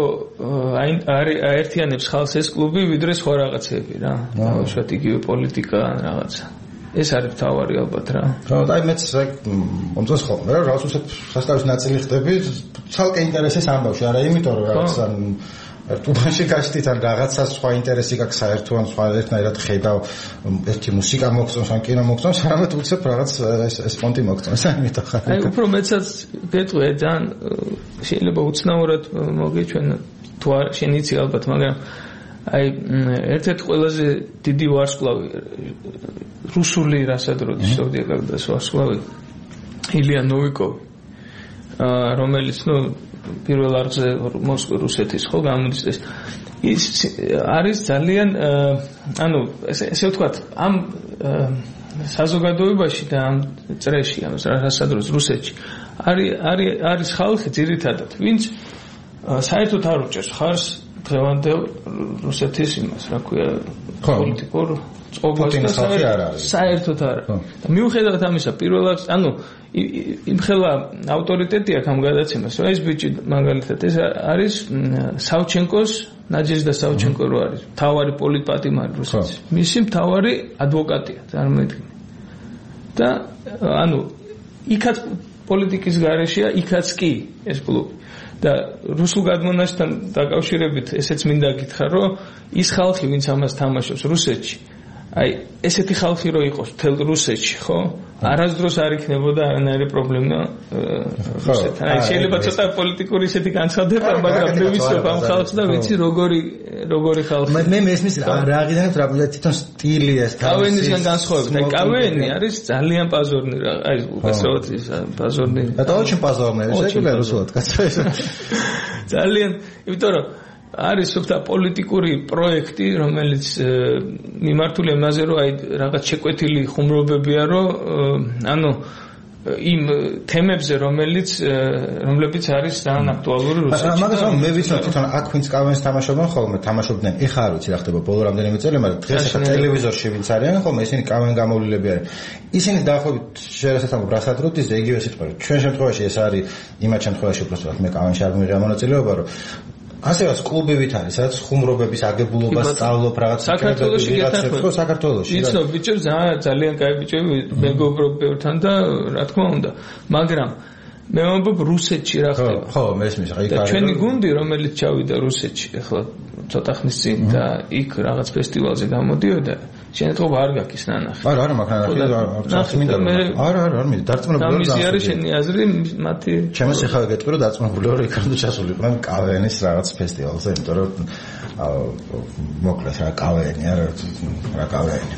[SPEAKER 3] აერთიანებს ხალხს ეს კლუბი, ვიდრე სხვა რაღაცები რა. უშუალოდ იგივე პოლიტიკა ან რაღაცა. ეს არის თავარი ალბათ რა.
[SPEAKER 1] რა, აი მეც მომწონს ხოლმე რა, რაღაც უცებ სასტავის ნაწილი ხდები, ცალკე ინტერესის ამბავში, არა იმიტომ რომ რაღაც ან თუბანში გაშთით ან რაღაცა სხვა ინტერესი გაქვს საერთო ან სხვა ერთნაირად ხედავ ერთი მუსიკა მოგწონს ან კინო მოგწონს, არამედ უცებ რაღაც ეს ფონტი მოგწონს, ამიტომ ხარ.
[SPEAKER 3] აი უფრო მეცაც გეტყვი ძალიან შეიძლება უცნაურად მოგეჩვენა თუ არ შენ იცი ალბათ, მაგრამ აი ერთ-ერთი ყველაზე დიდი ვარსკვლავი რუსული რასადროდის შევდია კაგდას ვარსკვლავი ილია ნოვიკოვი, რომელიც ნუ პირველ არხზე მოსკოვ რუსეთის ხო გამოდის ეს ის არის ძალიან ანუ ესე ვთქვათ ამ საზოგადოებაში და ამ წრეში ამ რასადროს რუსეთში არის არის არის ხალხი ძირითადად ვინც საერთოდ არ უჭერს ხარს დღევანდელ რუსეთის იმას რა ქვია პოლიტიკურ წყობას და საერთოდ არა და მიუხედავად ამისა პირველად ანუ იმ ხელა ავტორიტეტი აქვს ამ გადაცემას რომ ეს ბიჭი მაგალითად ეს არის სავჩენკოს ნაჯეჟდა სავჩენკო რო არის მთავარი პოლიტპატიმარი რუსეთის მისი მთავარი ადვოკატია წარმოიდგინე და ანუ იქაც პოლიტიკის გარეშეა იქაც კი ეს კლუბი და რუსულ გადმონაშთთან დაკავშირებით ესეც მინდა გითხრა რომ ის ხალხი ვინც ამას თამაშობს რუსეთში აი ესეთი ხალხი რო იყოს მთელ რუსეთში ხო არასდროს არ იქნებოდა არანაირი პრობლემა რუსეთთან აი შეიძლება ცოტა პოლიტიკური ისეთი განცხადება მაგრამ მე ვიცნობ ამ ხალხს და ვიცი როგორი როგორი ხალხი
[SPEAKER 1] მე მესმის რაღიდან რა თვითონ სტილი ეს
[SPEAKER 3] კავენისგან განსხვავებით აი კავენი არის ძალიან პაზორნი რა აი უბრალოდ ის პაზორნი
[SPEAKER 1] და очень პაზორნი ეს ეგრე რუსულად კაცო
[SPEAKER 3] ძალიან იმიტომ რომ არის სუფთა პოლიტიკური პროექტი, რომელიც მიმართულია იმაზე, რომ აი რაღაც შეკვეთილი ხუმრობებია, რომ ანუ იმ თემებზე, რომელიც რომლებიც არის ძალიან აქტუალური რუსეთში.
[SPEAKER 1] მაგრამ მე ვიცნობ თვითონ აქ ვინც კავენს თამაშობენ ხოლმე, თამაშობდნენ. ეხლა არ ვიცი რა ხდება ბოლო რამდენიმე წელი, მაგრამ დღეს ახლა ტელევიზორში ვინც არიან ხოლმე, ისინი კავენ გამოვლილები არიან. ისინი დაახლოებით შეიძლება რასადროდის და იგივე სიტყვა. ჩვენ შემთხვევაში ეს არის იმათ შემთხვევაში უბრალოდ მე კავენში არ მიღია მონაწილეობა, რომ ასევაც კლუბებით არის, სადაც ხუმრობების აგებულობას სწავლობ რაღაც
[SPEAKER 3] საქართველოში
[SPEAKER 1] გეთახმებით. საქართველოში.
[SPEAKER 3] იცნობ ბიჭებს ძალიან კაი ბიჭები მეგობრობ ბევრთან და რა თქმა უნდა, მაგრამ მე ვამბობ რუსეთში რა ხდება.
[SPEAKER 1] ხო, მესმის, აი
[SPEAKER 3] და ჩვენი გუნდი რომელიც ჩავიდა რუსეთში, ახლა ცოტა ხნის წინ და იქ რაღაც ფესტივალზე გამოდიოდა, შენეთქობა არ გაქვს ნანახი.
[SPEAKER 1] არა, არა, მაგრამ ნახე მინდა. არა, არა, არ მინდა. დარწმუნებული ვარ.
[SPEAKER 3] ამისი არის შენი აზრი, მათი
[SPEAKER 1] ჩემს ახლა გეტყვი რომ დარწმუნებული ვარ იქამდე ჩასულიყვნენ კავენის რაღაც ფესტივალზე, იმიტომ რომ მოკლედ რა კავენი, არა რა კავენი.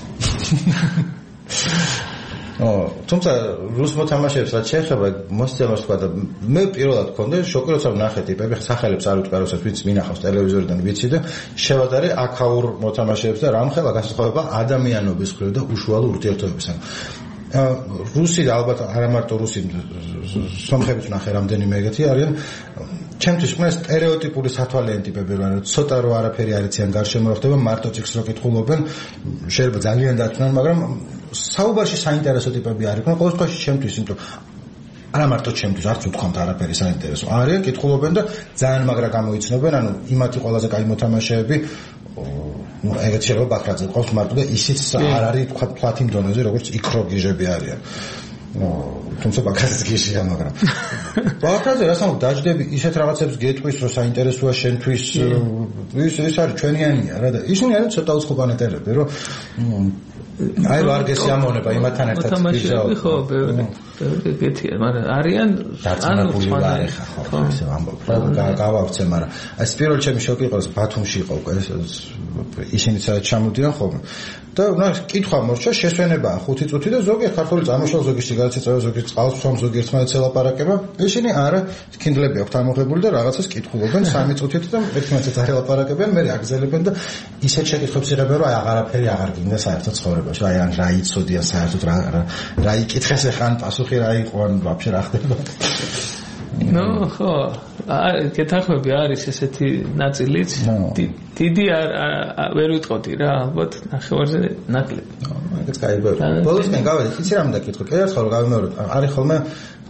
[SPEAKER 1] ო, თუმცა რუს მოთამაშეებს რაც შეეხება მოსწევას თქვა და მე პირველად მქონდა შოკი როცა ვნახე ტიპები სახელებს არ ვიტყვი როცა ვინც მინახავს ტელევიზორიდან ვიცი და შევადარე აქაურ მოთამაშეებს და რამხელა გასახება ადამიანობის მხრივ და უშუალო ურთიერთობებისგან რუსი და ალბათ არა მარტო რუსი სომხებიც ვნახე რამდენიმე ეგეთი არიან ჩემთვის მე სტერეოტიპული სათვალეენ ტიპები რა ცოტა რო არაფერი არ იციან გარშემო ხდება მარტო ციკს რო კითხულობენ შეიძლება ძალიან დათვნან მაგრამ საუბარში საინტერესო ტიპები არ იყვნენ ყოველ შემთხვევაში ჩემთვის იმიტომ არა მარტო ჩემთვის არც უთქვამთ არაფერი საინტერესო არიან კითხულობენ და ძალიან მაგრა გამოიცნობენ ანუ იმათი ყველაზე კაი მოთამაშეები ну ეგეთ შეიძლება ბაქრაძე ყავს მარტო და ისიც არ არის თქვა თქვათ იმ დონეზე როგორც იქროგიჟები არიან ну თუმცა ბაქრაძეც გიშია მაგრამ ბაქრაძე რასაუბრ დაждები ისეთ რაღაცებს გეტყვის რომ საინტერესოა შენთვის ის ეს არის ჩვენიანია რა და ისინი არის ცოტა უცხოპლანეტელები რომ აი ვარგესი ამონება იმათთან ერთად
[SPEAKER 3] გიზაო ხო ბევრი გეთია მაგრამ არიან
[SPEAKER 1] ანუ სხვანაირი ხო ისე ამბობ გავავცე მაგრამ ეს პირველ ჩემი შოკი იყო ბათუმში იყო უკვე ისინი სადაც ჩამოდიან ხოლმე და რა კითხვა მორჩა შესვენებაა ხუთი წუთი და ზოგი ქართული წარმოშობა ზოგი სიგარეტი წევა ზოგი წყალს ფსვამ ზოგი ერთმანეთს ელაპარაკება ისინი არა ქინდლები აქვთ ამოღებული და რაღაცას კითხულობენ სამი წუთით და ერთმანეთს ელაპარაკებენ მე აგზელებენ და ისეთ შეკითხვებს იღებენ რომ აი აღარაფერი აღარ გინდა საერთოდ ცხოვრებაში აი ან რა იცოდიან საერთოდ რა რა იკითხეს ახან პასუხი რა იყო ან ვაფშე რა ხდება
[SPEAKER 3] ნო ხო კეთახმები არის ესეთი ნაწილიც დიდი არ ვერ ვიტყოდი რა ალბათ ნახევარზე ნაკლები
[SPEAKER 1] მაგაც кайბა ბოლოს მე გავედი იცი რამ დაკითხო კიდევ ერთხელ გავიმეორე არის ხოლმე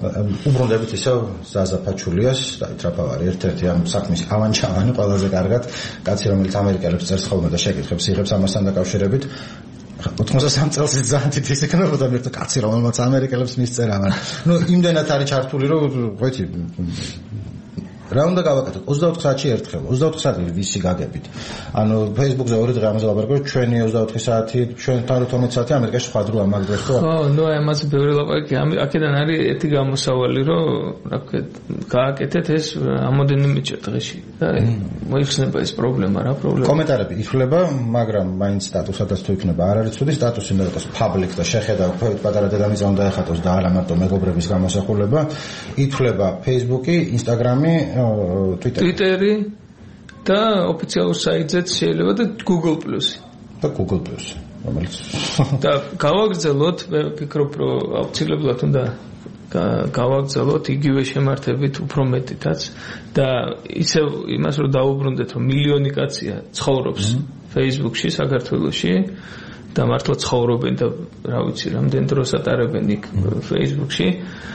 [SPEAKER 1] უბრუნდებით ისევ ზაზა ფაჩულიას, დავით რაფავარი, ერთ-ერთი ამ საქმის ავანჩავანი ყველაზე კარგად, კაცი რომელიც ამერიკელებს წერს ხოლმე და შეკითხებს იღებს ამასთან დაკავშირებით. ოთხმოცდასამი წელს ძალიან დიდი ის იქნებოდა ერთ კაცი რომელმაც ამერიკელებს მისწერა, მაგრამ ნუ იმდენად არის ჩართული რომ ღვეთი რა უნდა გავაკეთოთ ოცდაოთხ საათში ერთხელ ოცდაოთხ საათი ვისი გაგებით ანუ Facebook-ზე ორი დღე ამაზე ვაბარგოთ ჩვენი ოცდაოთხი საათი ჩვენთან ათორმეტი საათი ამერიკაში სხვა დროა მაგდროს ხო
[SPEAKER 3] ხო ნუ აი ამაზე ბევრი ლაპარაკი აქედან არის ერთი გამოსავალი რომ რა ვქეთ გააკეთეთ ეს ამოდენიმე დღეში და მოიხსნება ეს პრობლემა რა პრობლემა
[SPEAKER 1] კომენტარები ითვლება მაგრამ მაინც სტატუსადაც თუ იქნება არ არის ცუდი სტატუსი უნდა იყოს public და შეხედა ქვევით პატარა დედამიწა უნდა ეხატოს და არა მარტო მეგობრების გამოსახულება ითვლება Facebook-ი Instagram-ი
[SPEAKER 3] Twitter-ი და ოფიციალურ საიტზეც შეიძლება და Google Plus-ი
[SPEAKER 1] და Google Plus-ი რომელიც
[SPEAKER 3] და გავაგრძელოთ მე ვფიქრობ რომ აუცილებლად უნდა გავაგრძელოთ იგივე შემართებით უფრო მეტითაც და ისევ იმას რომ დაუბრუნდეთ რომ მილიონი კაცია ცხოვრობს Facebook-ში საქართველოში და მართლა ცხოვრობენ და რა ვიცი რამდენ დროს ატარებენ იქ Facebook-ში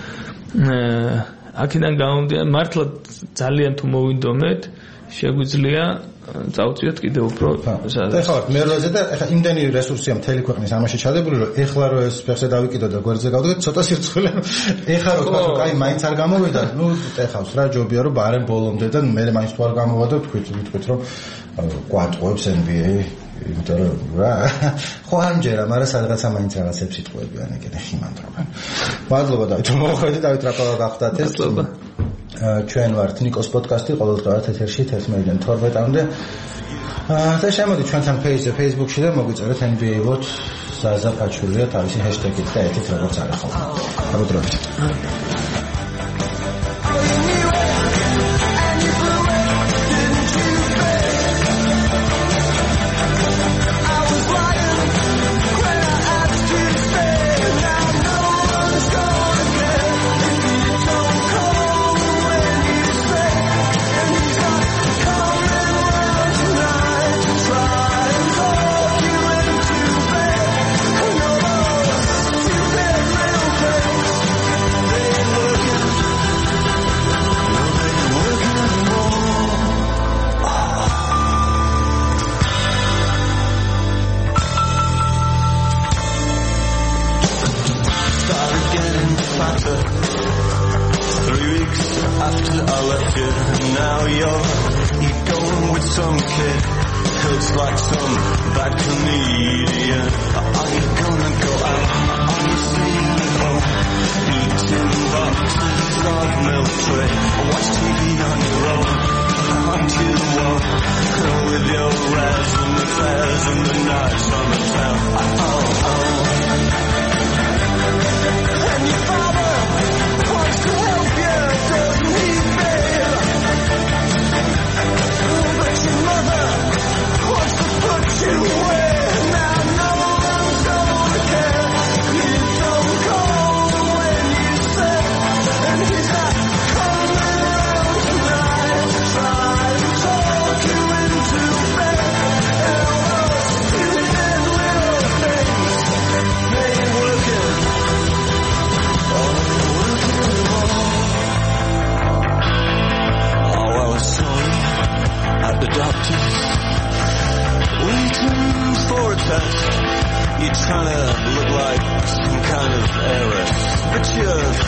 [SPEAKER 3] აქედან გამომდინარე მართლა ძალიან თუ მოვინდომეთ შეგვიძლია წავწიოთ კიდევ უფრო
[SPEAKER 1] და ხო მერვეზე და ეხლა იმდენი რესურსია მთელი ქვეყნის ამაში ჩადებული რომ ეხლა რომ ეს ფეხზე დავიკიდო და გვერდზე გავდგეთ ცოტა სირცხვილე ეხლა რომ თქვა რომ აი მაინც არ გამოვიდა ნუ ეხავს რა ჯობია რომ ბარემ ბოლომდე და მე მაინც თუ არ გამოვიდა თქვით ვიტყვით რომ კვარტყობს N B A იმიტომ რომ რა ხო ამჯერა მაგრამ სადღაცა მაინც რაღაცებს იტყვებიან ეგეთი ხიმანდრობენ მადლობა დავით მოხვედით დავით რა გავხდათ ეს
[SPEAKER 3] მადლობა
[SPEAKER 1] ჩვენ ვართ ნიკოს პოდკასტი ყოველდღე ეთერში თერთმეტიდან თორმეტამდე და შემოდი ჩვენთან page-ზე Facebook-ში და მოგვიწერეთ N B A vote ზაზა ფაჩულია თავისი ჰეშტეგით და ეთით როგორც არის ხოლმე ამოდროებით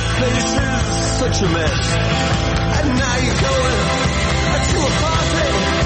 [SPEAKER 5] Such a mess, and now you're going to a party.